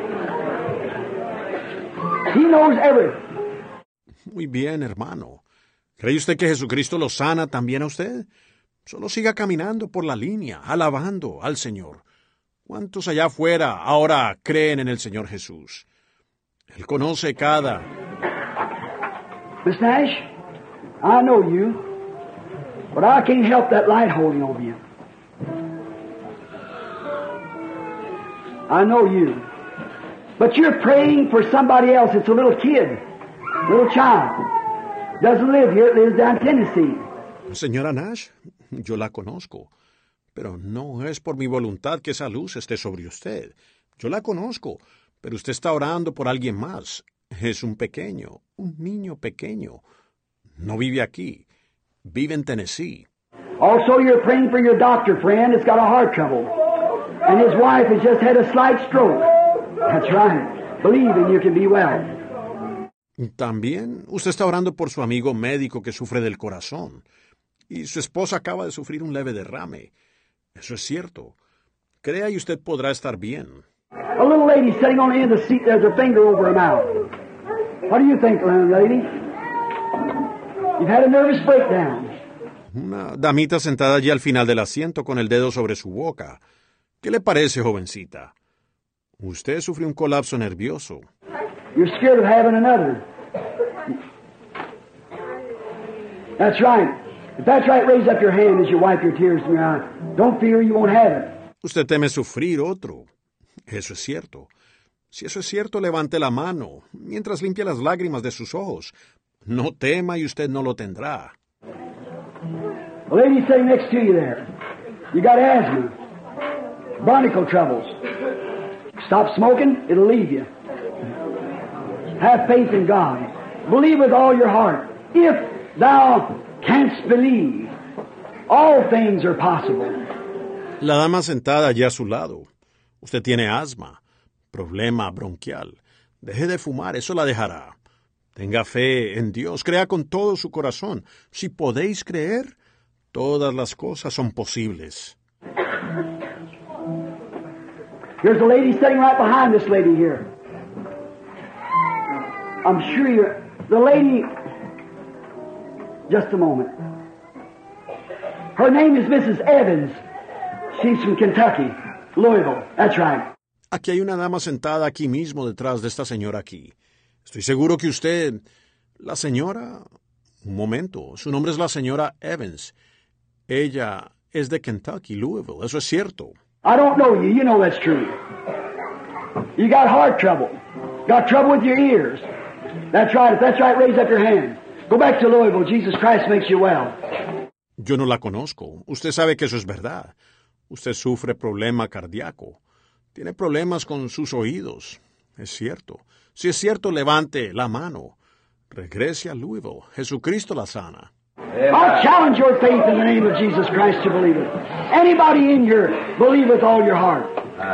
Speaker 3: He knows everything.
Speaker 2: Muy bien, hermano. ¿Cree usted que Jesucristo lo sana también a usted? Solo siga caminando por la línea, alabando al Señor. ¿Cuántos allá afuera ahora creen en el Señor Jesús? Él conoce cada...
Speaker 3: Miss Nash, I know you, but I can't help that light holding over you. I know you. But you're praying for somebody else. It's a little kid, little child. Doesn't live here, it lives down in Tennessee.
Speaker 2: Señora Nash, yo la conozco, pero no es por mi voluntad que esa luz esté sobre usted. Yo la conozco, pero usted está orando por alguien más. Es un pequeño, un niño pequeño. No vive aquí. Vive en Tennessee.
Speaker 3: Also, you're praying for your doctor friend that's got a heart trouble. And his wife has just had a slight stroke. That's right. Believe and you can be well.
Speaker 2: También usted está orando por su amigo médico que sufre del corazón. Y su esposa acaba de sufrir un leve derrame. Eso es cierto. Crea y usted podrá estar bien.
Speaker 3: A little lady sitting on the end of the seat, there's a finger over her mouth. What do you think, little lady? You've had a nervous breakdown.
Speaker 2: Una damita sentada allí al final del asiento con el dedo sobre su boca. ¿Qué le parece, jovencita? Usted sufrió un colapso nervioso.
Speaker 3: You're scared of having another. That's right. If that's right, raise up your hand as you wipe your tears from your eye. Don't fear, you won't have it.
Speaker 2: Usted teme sufrir otro. Eso es cierto. Si eso es cierto, levante la mano mientras limpia las lágrimas de sus ojos. No tema y usted no lo tendrá.
Speaker 3: The lady sitting next to you there. You got asthma, bronchial troubles. Stop smoking, it'll leave you. Have faith in God. Believe with all your heart. If thou canst believe, all things are possible.
Speaker 2: La dama sentada allí a su lado. Usted tiene asma, problema bronquial. Deje de fumar, eso la dejará. Tenga fe en Dios, crea con todo su corazón. Si podéis creer, todas las cosas son posibles.
Speaker 3: There's a lady sitting right behind this lady here. I'm sure you're... The lady... Just a moment. Her name is Missus Evans. She's from Kentucky, Louisville. That's right.
Speaker 2: Aquí hay una dama sentada aquí mismo detrás de esta señora aquí. Estoy seguro que usted... La señora... Un momento, su nombre es la señora Evans. Ella es de Kentucky, Louisville, eso es cierto.
Speaker 3: I don't know you. You know that's true. You got heart trouble. Got trouble with your ears. That's right. If that's right, raise up your hand. Go back to Louisville. Jesus Christ makes you well.
Speaker 2: Yo no la conozco. Usted sabe que eso es verdad. Usted sufre problema cardíaco. Tiene problemas con sus oídos. Es cierto. Si es cierto, levante la mano. Regrese a Louisville. Jesucristo la sana.
Speaker 3: I challenge your faith in the name of Jesus Christ to believe it. Anybody in here, believe with all your heart.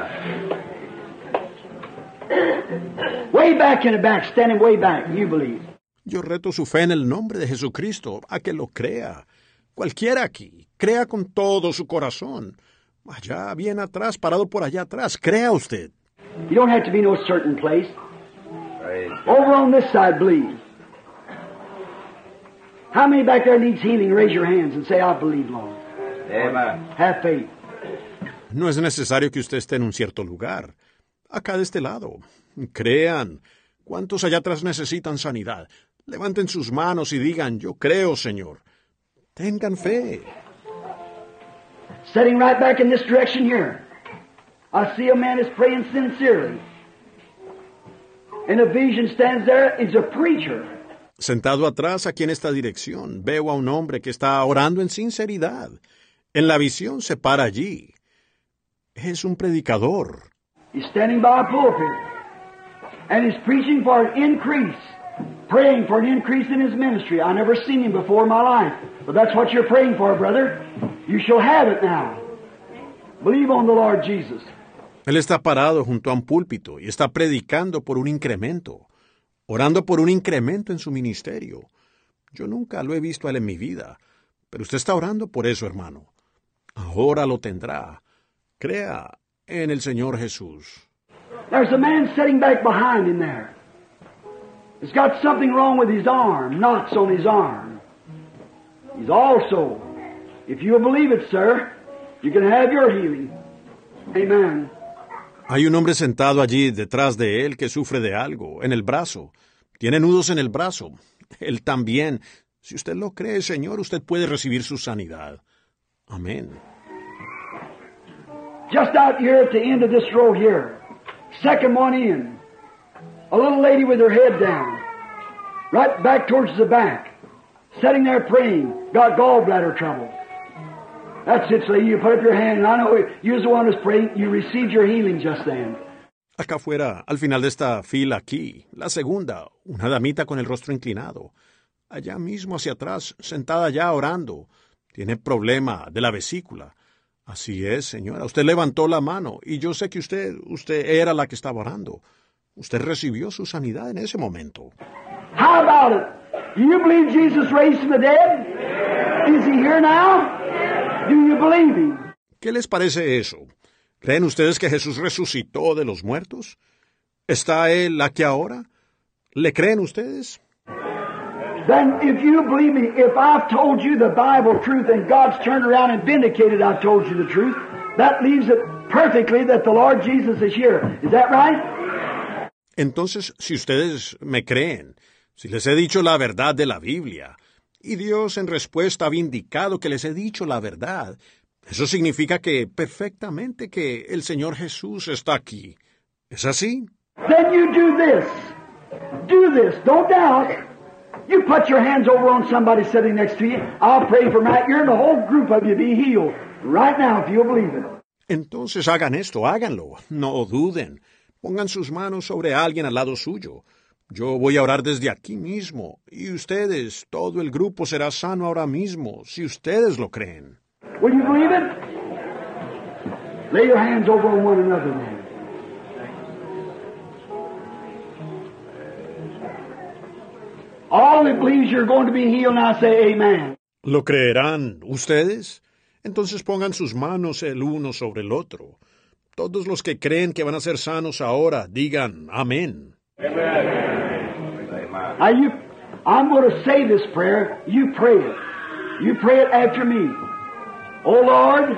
Speaker 3: Way back in the back, standing way back, you believe.
Speaker 2: Yo reto su fe en el nombre de Jesucristo a que lo crea. Cualquiera aquí, crea con todo su corazón. Allá, bien atrás, parado por allá atrás, crea usted.
Speaker 3: You don't have to be no certain place. Over on this side, believe. How many back there needs healing? Raise your hands and say, I believe, Lord.
Speaker 4: Amen.
Speaker 3: Have faith.
Speaker 2: No es necesario que usted esté en un cierto lugar. Acá de este lado. Crean. ¿Cuántos allá atrás necesitan sanidad? Levanten sus manos y digan, yo creo, Señor. Tengan fe.
Speaker 3: Sitting right back in this direction here, I see a man is praying sincerely. And a vision stands there, is a preacher.
Speaker 2: Sentado atrás aquí en esta dirección, veo a un hombre que está orando en sinceridad. En la visión se para allí. Es un predicador.
Speaker 3: He's standing by a pulpit. And he's preaching for an increase. Praying for an increase in his ministry. I never seen him before in my life. But that's what you're praying for, brother. You shall have it now. Believe on the Lord Jesus.
Speaker 2: Él está parado junto a un púlpito y está predicando por un incremento. Orando por un incremento en su ministerio. Yo nunca lo he visto a él en mi vida. Pero usted está orando por eso, hermano. Ahora lo tendrá. Crea en el Señor Jesús.
Speaker 3: There's a man sitting back behind him there. He's got something wrong with his arm, knots on his arm. He's also, if you believe it, sir, you can have your healing. Amen.
Speaker 2: Hay un hombre sentado allí detrás de él que sufre de algo, en el brazo. Tiene nudos en el brazo. Él también. Si usted lo cree, Señor, usted puede recibir su sanidad. Amén.
Speaker 3: Just out here at the end of this road here, second one in, a little lady with her head down, right back towards the back, sitting there praying, got gallbladder trouble. That's it, lady. You put up your hand, and I know you was the one who was praying. You received your healing just then.
Speaker 2: Acá afuera, al final de esta fila aquí, la segunda, una damita con el rostro inclinado. Allá mismo hacia atrás, sentada ya orando. Tiene problema de la vesícula. Así es, señora. Usted levantó la mano y yo sé que usted, usted era la que estaba orando. Usted recibió su sanidad en ese momento.
Speaker 3: How about it? Do you believe Jesus raised from the dead? Is he here now? Do you believe him?
Speaker 2: ¿Qué les parece eso? ¿Creen ustedes que Jesús resucitó de los muertos? ¿Está él aquí ahora? ¿Le creen ustedes?
Speaker 3: Then if you believe me, if I've told you the Bible truth and God's turned around and vindicated I've told you the truth, that leaves it perfectly that the Lord Jesus is here. Is that right?
Speaker 2: Entonces, si ustedes me creen, si les he dicho la verdad de la Biblia, y Dios en respuesta ha vindicado que les he dicho la verdad, eso significa que perfectamente que el Señor Jesús está aquí. ¿Es así?
Speaker 3: Then you do this. Do this. Don't doubt. You put your hands over on somebody sitting next to you. I'll pray for them right here and the whole group of you be healed right now if you'll believe it.
Speaker 2: Entonces hagan esto, háganlo. No duden. Pongan sus manos sobre alguien al lado suyo. Yo voy a orar desde aquí mismo. Y ustedes, todo el grupo será sano ahora mismo, si ustedes lo creen.
Speaker 3: Will you believe it? Lay your hands over on one another then. All that believes you're going to be healed now say amen.
Speaker 2: ¿Lo creerán ustedes? Entonces pongan sus manos el uno sobre el otro. Todos los que creen que van a ser sanos ahora, digan amén.
Speaker 3: Now you, I'm going to say this prayer. You pray it. You pray it after me. O Lord,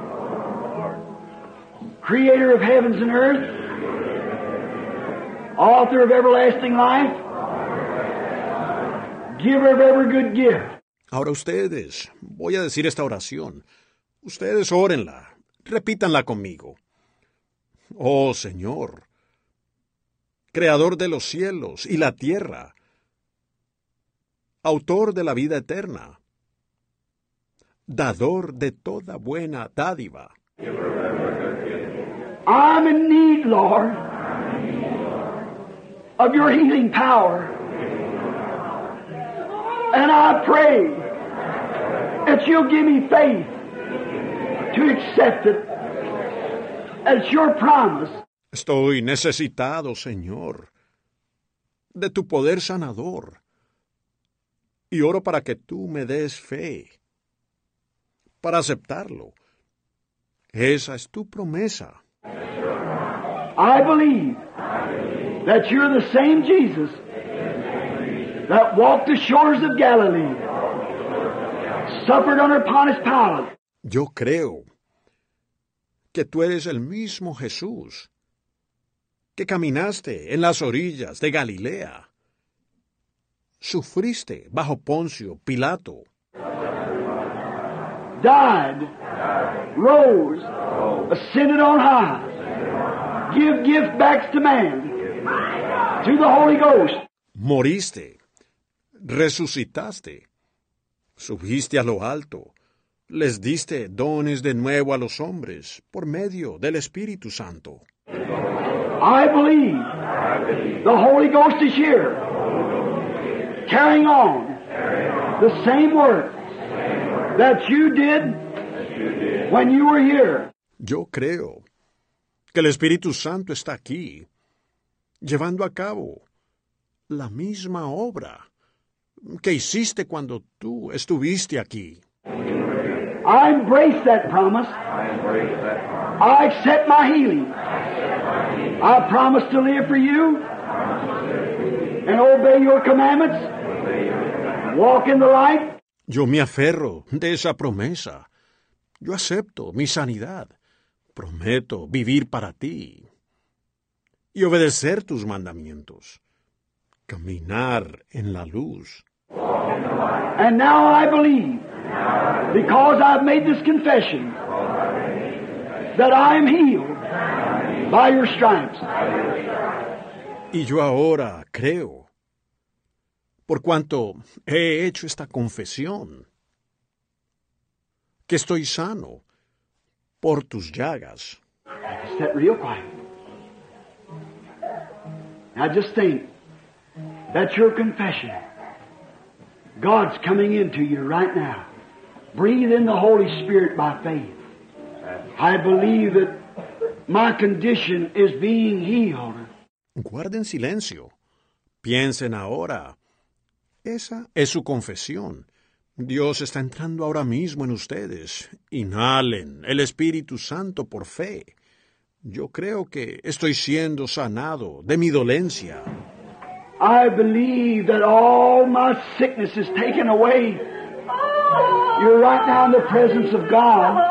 Speaker 3: Creator of heavens and earth, Author of everlasting life, giver of every good gift.
Speaker 2: Ahora ustedes, voy a decir esta oración. Ustedes órenla, repítanla conmigo. Oh Señor, Creador de los cielos y la tierra, Autor de la vida eterna, Dador de toda buena dádiva.
Speaker 3: I'm in need, Lord, of your healing power. And I pray that you'll give me faith to accept it as your promise.
Speaker 2: Estoy necesitado, Señor, de tu poder sanador, y oro para que tú me des fe, para aceptarlo. Esa es tu promesa.
Speaker 3: I believe that you're the same Jesus that walked the shores of Galilee, suffered under Pontius Pilate.
Speaker 2: Yo creo que tú eres el mismo Jesús que caminaste en las orillas de Galilea, sufriste bajo Poncio Pilato,
Speaker 3: died, rose, ascended on high, give gift backs to man through the Holy Ghost.
Speaker 2: moriste, resucitaste, subiste a lo alto, les diste dones de nuevo a los hombres por medio del Espíritu Santo.
Speaker 3: I believe the Holy Ghost is here, carrying on the same work that you did when you were here.
Speaker 2: Yo creo que el Espíritu Santo está aquí, llevando a cabo la misma obra que hiciste cuando tú estuviste aquí.
Speaker 3: I embrace that promise. I accept my healing. I promise to live for you and obey your commandments, walk in the light.
Speaker 2: Yo me aferro de esa promesa. Yo acepto mi sanidad. Prometo vivir para ti y obedecer tus mandamientos. Caminar en la luz.
Speaker 3: And now I believe, because I've made this confession, that I am healed by your stripes.
Speaker 2: Y yo ahora creo, por cuanto he hecho esta confesión, que estoy sano por tus llagas.
Speaker 3: Sit real quiet. Now just think, that's your confession. God's coming into you right now. Breathe in the Holy Spirit by faith. I believe that my condition is being healed.
Speaker 2: Guarden silencio. Piensen ahora. Esa es su confesión. Dios está entrando ahora mismo en ustedes. Inhalen el Espíritu Santo por fe. Yo creo que estoy siendo sanado de mi dolencia.
Speaker 3: I believe that all my sickness is taken away. You're right now in the presence of God.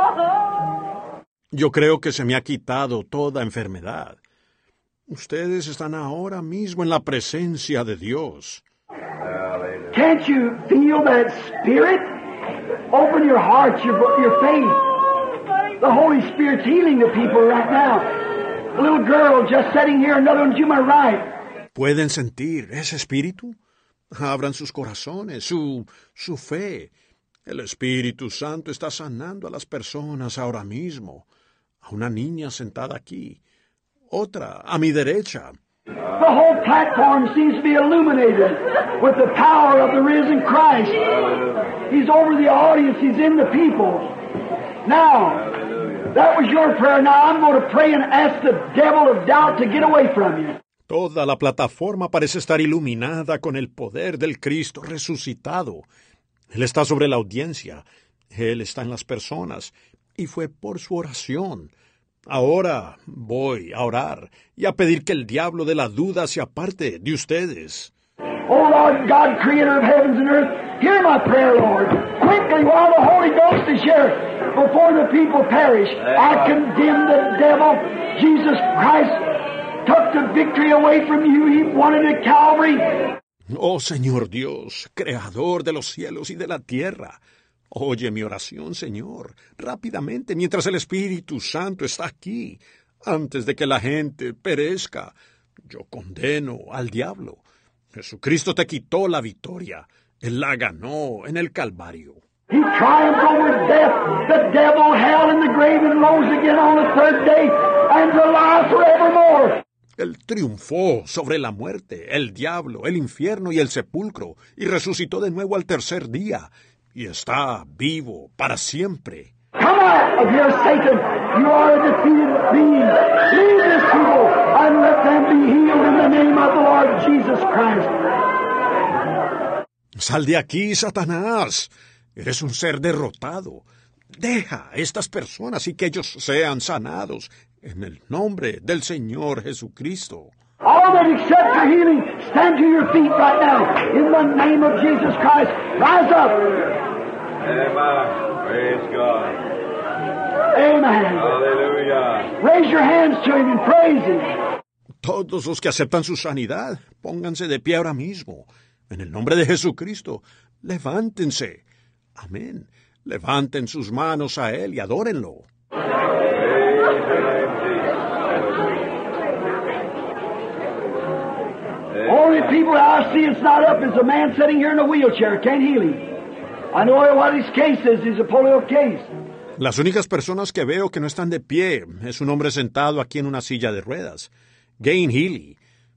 Speaker 2: Yo creo que se me ha quitado toda enfermedad. Ustedes están ahora mismo en la presencia de Dios.
Speaker 3: Can't you feel that Spirit? Open your hearts, your, your faith. The Holy Spirit's healing the people right now. A little girl just sitting here, another one to my right.
Speaker 2: ¿Pueden sentir ese espíritu? Abran sus corazones, su, su fe. El Espíritu Santo está sanando a las personas ahora mismo. A una niña sentada aquí. Otra a mi derecha.
Speaker 3: The whole platform seems to be illuminated with the power of the risen Christ. He's over the audience. He's in the people. Now, that was your prayer. Now I'm going to pray and ask the devil of doubt to get away from you.
Speaker 2: Toda la plataforma parece estar iluminada con el poder del Cristo resucitado. Él está sobre la audiencia. Él está en las personas. Y fue por su oración. Ahora voy a orar y a pedir que el diablo de la duda se aparte de ustedes.
Speaker 3: Oh Lord God, creator of heavens and earth, hear my prayer, Lord. Quickly, while the Holy Ghost is here, before the people perish, I condemn the devil. Jesus Christ took the victory away from you. He wanted it at Calvary.
Speaker 2: Oh Señor Dios, creador de los cielos y de la tierra, oye mi oración, Señor, rápidamente, mientras el Espíritu Santo está aquí, antes de que la gente perezca. Yo condeno al diablo. Jesucristo te quitó la victoria. Él la ganó en el Calvario.
Speaker 3: He triumphed over death, the devil, hell, and the grave, and rose again on the third day, and to life forevermore.
Speaker 2: Él triunfó sobre la muerte, el diablo, el infierno y el sepulcro, y resucitó de nuevo al tercer día, y está vivo para siempre.
Speaker 3: Come out of here, Satan. You are a defeated being. Leave this people and let them be healed in the name of the Lord Jesus Christ.
Speaker 2: Sal de aquí, Satanás. Eres un ser derrotado. Deja a estas personas y que ellos sean sanados en el nombre del Señor Jesucristo.
Speaker 3: All that accept your healing, stand to your feet right now. In the name of Jesus Christ, rise up.
Speaker 4: Amen. Praise God.
Speaker 3: Amen.
Speaker 4: Hallelujah.
Speaker 3: Raise your hands to Him and praise Him.
Speaker 2: Todos los que aceptan su sanidad, pónganse de pie ahora mismo. En el nombre de Jesucristo, levántense. Amén. Levanten sus manos a Él y adórenlo.
Speaker 3: Only people I see it's not up is a man sitting here in a wheelchair. Can't heal him. I know what his case is. He's a polio case.
Speaker 2: Las únicas personas que veo que no están de pie es un hombre sentado aquí en una silla de ruedas. Gain Healy.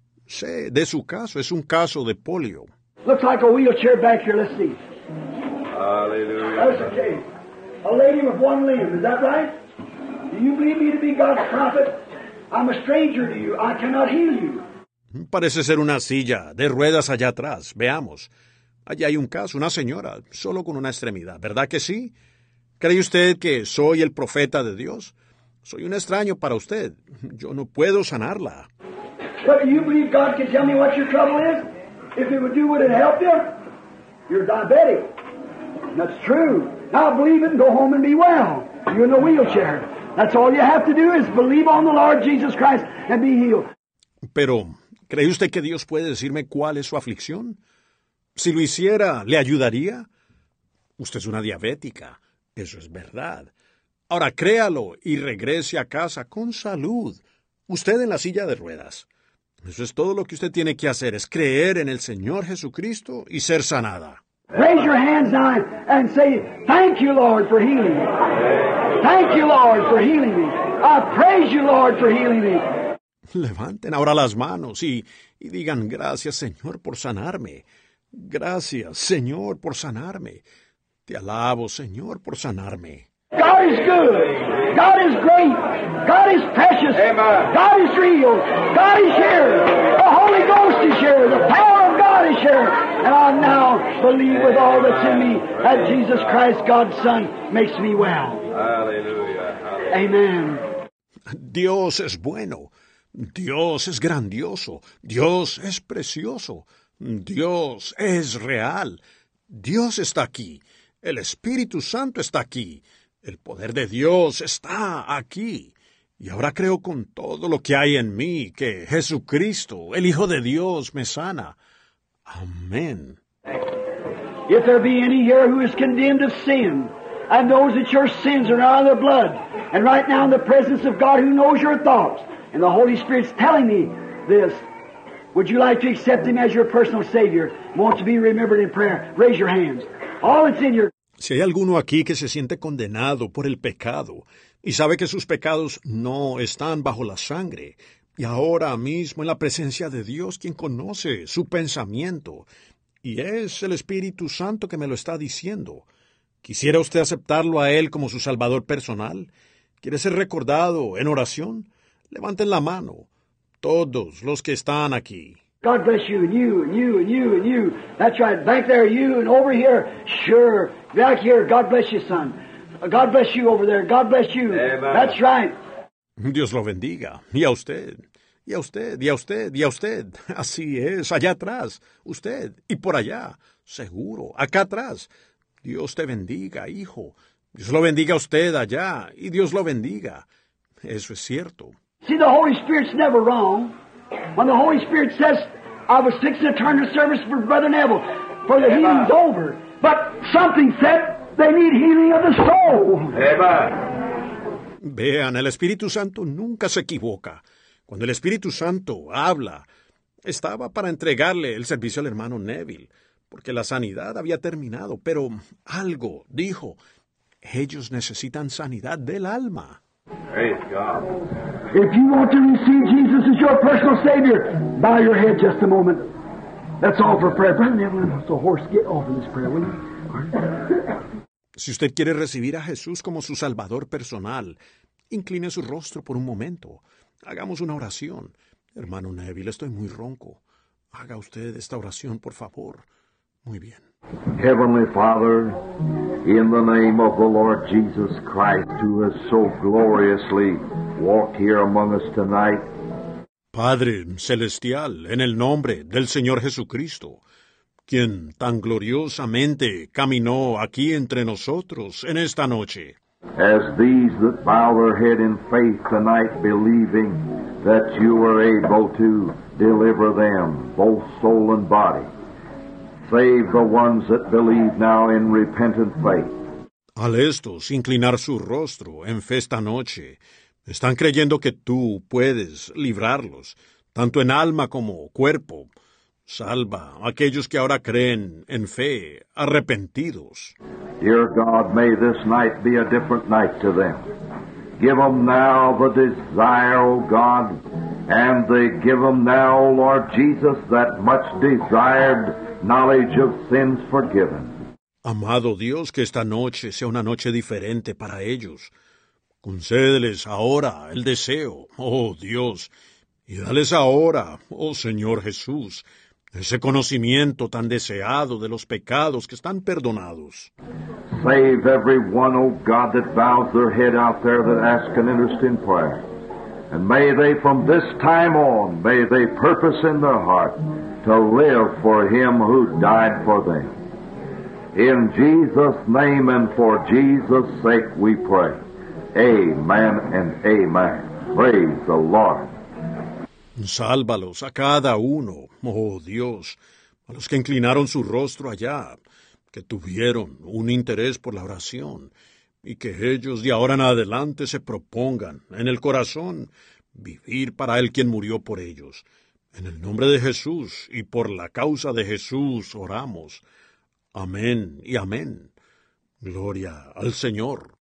Speaker 2: Sé de su caso, es un caso de polio.
Speaker 3: Looks like a wheelchair back here. Let's see.
Speaker 4: Hallelujah.
Speaker 3: That's a case. A lady with one limb. Is that right? Do you believe me to be God's prophet? I'm a stranger to you. I cannot heal you.
Speaker 2: Parece ser una silla de ruedas allá atrás. Veamos. Allá hay un caso, una señora, solo con una extremidad. ¿Verdad que sí? ¿Cree usted que soy el profeta de Dios? Soy un extraño para usted. Yo no puedo sanarla.
Speaker 3: But do you believe God can tell me what your trouble is? If it would do, would it help you? You're diabetic. That's true. Now believe it and go home and be well. You're in a wheelchair. That's all you have to do is believe on the Lord Jesus Christ and be healed.
Speaker 2: Pero, ¿cree usted que Dios puede decirme cuál es su aflicción? Si lo hiciera, ¿le ayudaría? Usted es una diabética. Eso es verdad. Ahora créalo y regrese a casa con salud. Usted en la silla de ruedas. Eso es todo lo que usted tiene que hacer, es creer en el Señor Jesucristo y ser sanada.
Speaker 3: Raise your hands now and say, thank you, Lord, for healing me. Thank you, Lord, for healing me. I praise you, Lord, for healing me.
Speaker 2: Levanten ahora las manos y, y digan, gracias, Señor, por sanarme. Gracias, Señor, por sanarme. Te alabo, Señor, por sanarme.
Speaker 3: God is good. God is great. God is precious.
Speaker 4: Amen.
Speaker 3: God is real. God is here. The Holy Ghost is here. The power of God is here. And I now believe with all that's in me that Jesus Christ, God's Son, makes me well.
Speaker 4: Hallelujah. Hallelujah.
Speaker 3: Amen.
Speaker 2: Dios es bueno. Dios es grandioso. Dios es precioso. Dios es real. Dios está aquí. El Espíritu Santo está aquí. El poder de Dios está aquí. Y ahora creo con todo lo que hay en mí que Jesucristo, el Hijo de Dios, me sana. Amén.
Speaker 3: If there be any here who is condemned of sin, and knows that your sins are not in their blood, and right now in the presence of God who knows your thoughts, and the Holy Spirit's telling me this, would you like to accept Him as your personal Savior? Want to be remembered in prayer? Raise your hands. All that's in your...
Speaker 2: Si hay alguno aquí que se siente condenado por el pecado y sabe que sus pecados no están bajo la sangre, y ahora mismo en la presencia de Dios, quien conoce su pensamiento, y es el Espíritu Santo que me lo está diciendo, ¿quisiera usted aceptarlo a Él como su Salvador personal? ¿Quiere ser recordado en oración? Levanten la mano, todos los que están aquí.
Speaker 3: God bless you, and you, and you, and you, and you. That's right. Back there, you, and over here. Sure. Back here. God bless you, son. God bless you over there. God bless you.
Speaker 4: Amen.
Speaker 3: That's right.
Speaker 2: Dios lo bendiga. Y a usted. Y a usted. Y a usted. Y a usted. Así es. Allá atrás. Usted. Y por allá. Seguro. Acá atrás. Dios te bendiga, hijo. Dios lo bendiga a usted allá. Y Dios lo bendiga. Eso es cierto.
Speaker 3: See, the Holy Spirit's never wrong. When the Holy Spirit says, I was fixing to turn the service for Brother Neville, for the healing's over. But something said they need healing of the soul.
Speaker 2: Vean, el Espíritu Santo nunca se equivoca. Cuando el Espíritu Santo habla, estaba para entregarle el servicio al hermano Neville, porque la sanidad había terminado, pero algo dijo, ellos necesitan sanidad del alma.
Speaker 4: Praise God.
Speaker 3: If you want to receive Jesus as your personal Savior, bow your head just a moment. Let's offer prayer. Brother Neville, so horse, get off of this prayer, will you?
Speaker 2: Si usted quiere recibir a Jesús como su Salvador personal, incline su rostro por un momento. Hagamos una oración. Hermano Neville, estoy muy ronco. Haga usted esta oración, por favor. Muy bien.
Speaker 6: Heavenly Father, in the name of the Lord Jesus Christ, who has so gloriously walked here among us tonight,
Speaker 2: Padre Celestial, en el nombre del Señor Jesucristo, quien tan gloriosamente caminó aquí entre nosotros en esta noche,
Speaker 6: as these that bow their head in faith tonight, believing that you are able to deliver them, both soul and body, save the ones that believe now in repentant faith.
Speaker 2: al estos inclinar su rostro en fe esta noche, están creyendo que tú puedes librarlos, tanto en alma como cuerpo. Salva a aquellos que ahora creen en fe, arrepentidos.
Speaker 6: Dear God, may this night be a different night to them. Give them now the desire, O God, and they give them now, O Lord Jesus, that much desired knowledge of sins forgiven.
Speaker 2: Amado Dios, que esta noche sea una noche diferente para ellos. Concédeles ahora el deseo, oh Dios, y dales ahora, oh Señor Jesús, ese conocimiento tan deseado de los pecados que están perdonados.
Speaker 6: Save every one, O God, that bows their head out there that asks an interest in prayer. And may they from this time on, may they purpose in their heart to live for Him who died for them. In Jesus' name and for Jesus' sake we pray. Amen and amen. Praise the Lord.
Speaker 2: Sálvalos a cada uno, oh Dios, a los que inclinaron su rostro allá, que tuvieron un interés por la oración, y que ellos de ahora en adelante se propongan en el corazón vivir para el quien murió por ellos. En el nombre de Jesús y por la causa de Jesús oramos. Amén y amén. Gloria al Señor.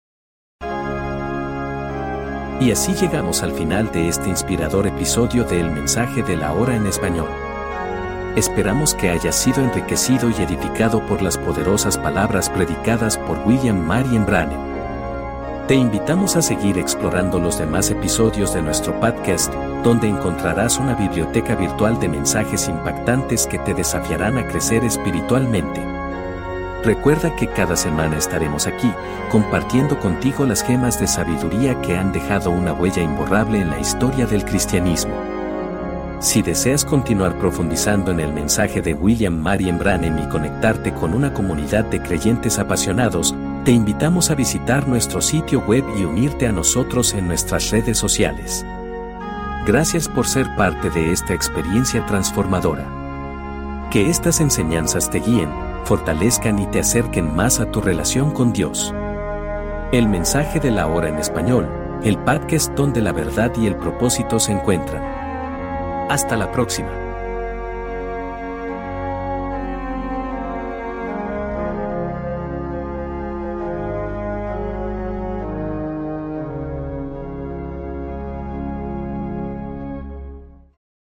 Speaker 1: Y así llegamos al final de este inspirador episodio de El Mensaje de la Hora en Español. Esperamos que hayas sido enriquecido y edificado por las poderosas palabras predicadas por William Marion Branham. Te invitamos a seguir explorando los demás episodios de nuestro podcast, donde encontrarás una biblioteca virtual de mensajes impactantes que te desafiarán a crecer espiritualmente. Recuerda que cada semana estaremos aquí, compartiendo contigo las gemas de sabiduría que han dejado una huella imborrable en la historia del cristianismo. Si deseas continuar profundizando en el mensaje de William Marion Branham y conectarte con una comunidad de creyentes apasionados, te invitamos a visitar nuestro sitio web y unirte a nosotros en nuestras redes sociales. Gracias por ser parte de esta experiencia transformadora. Que estas enseñanzas te guíen, fortalezcan y te acerquen más a tu relación con Dios. El Mensaje de la Hora en Español, el podcast donde la verdad y el propósito se encuentran. Hasta la próxima.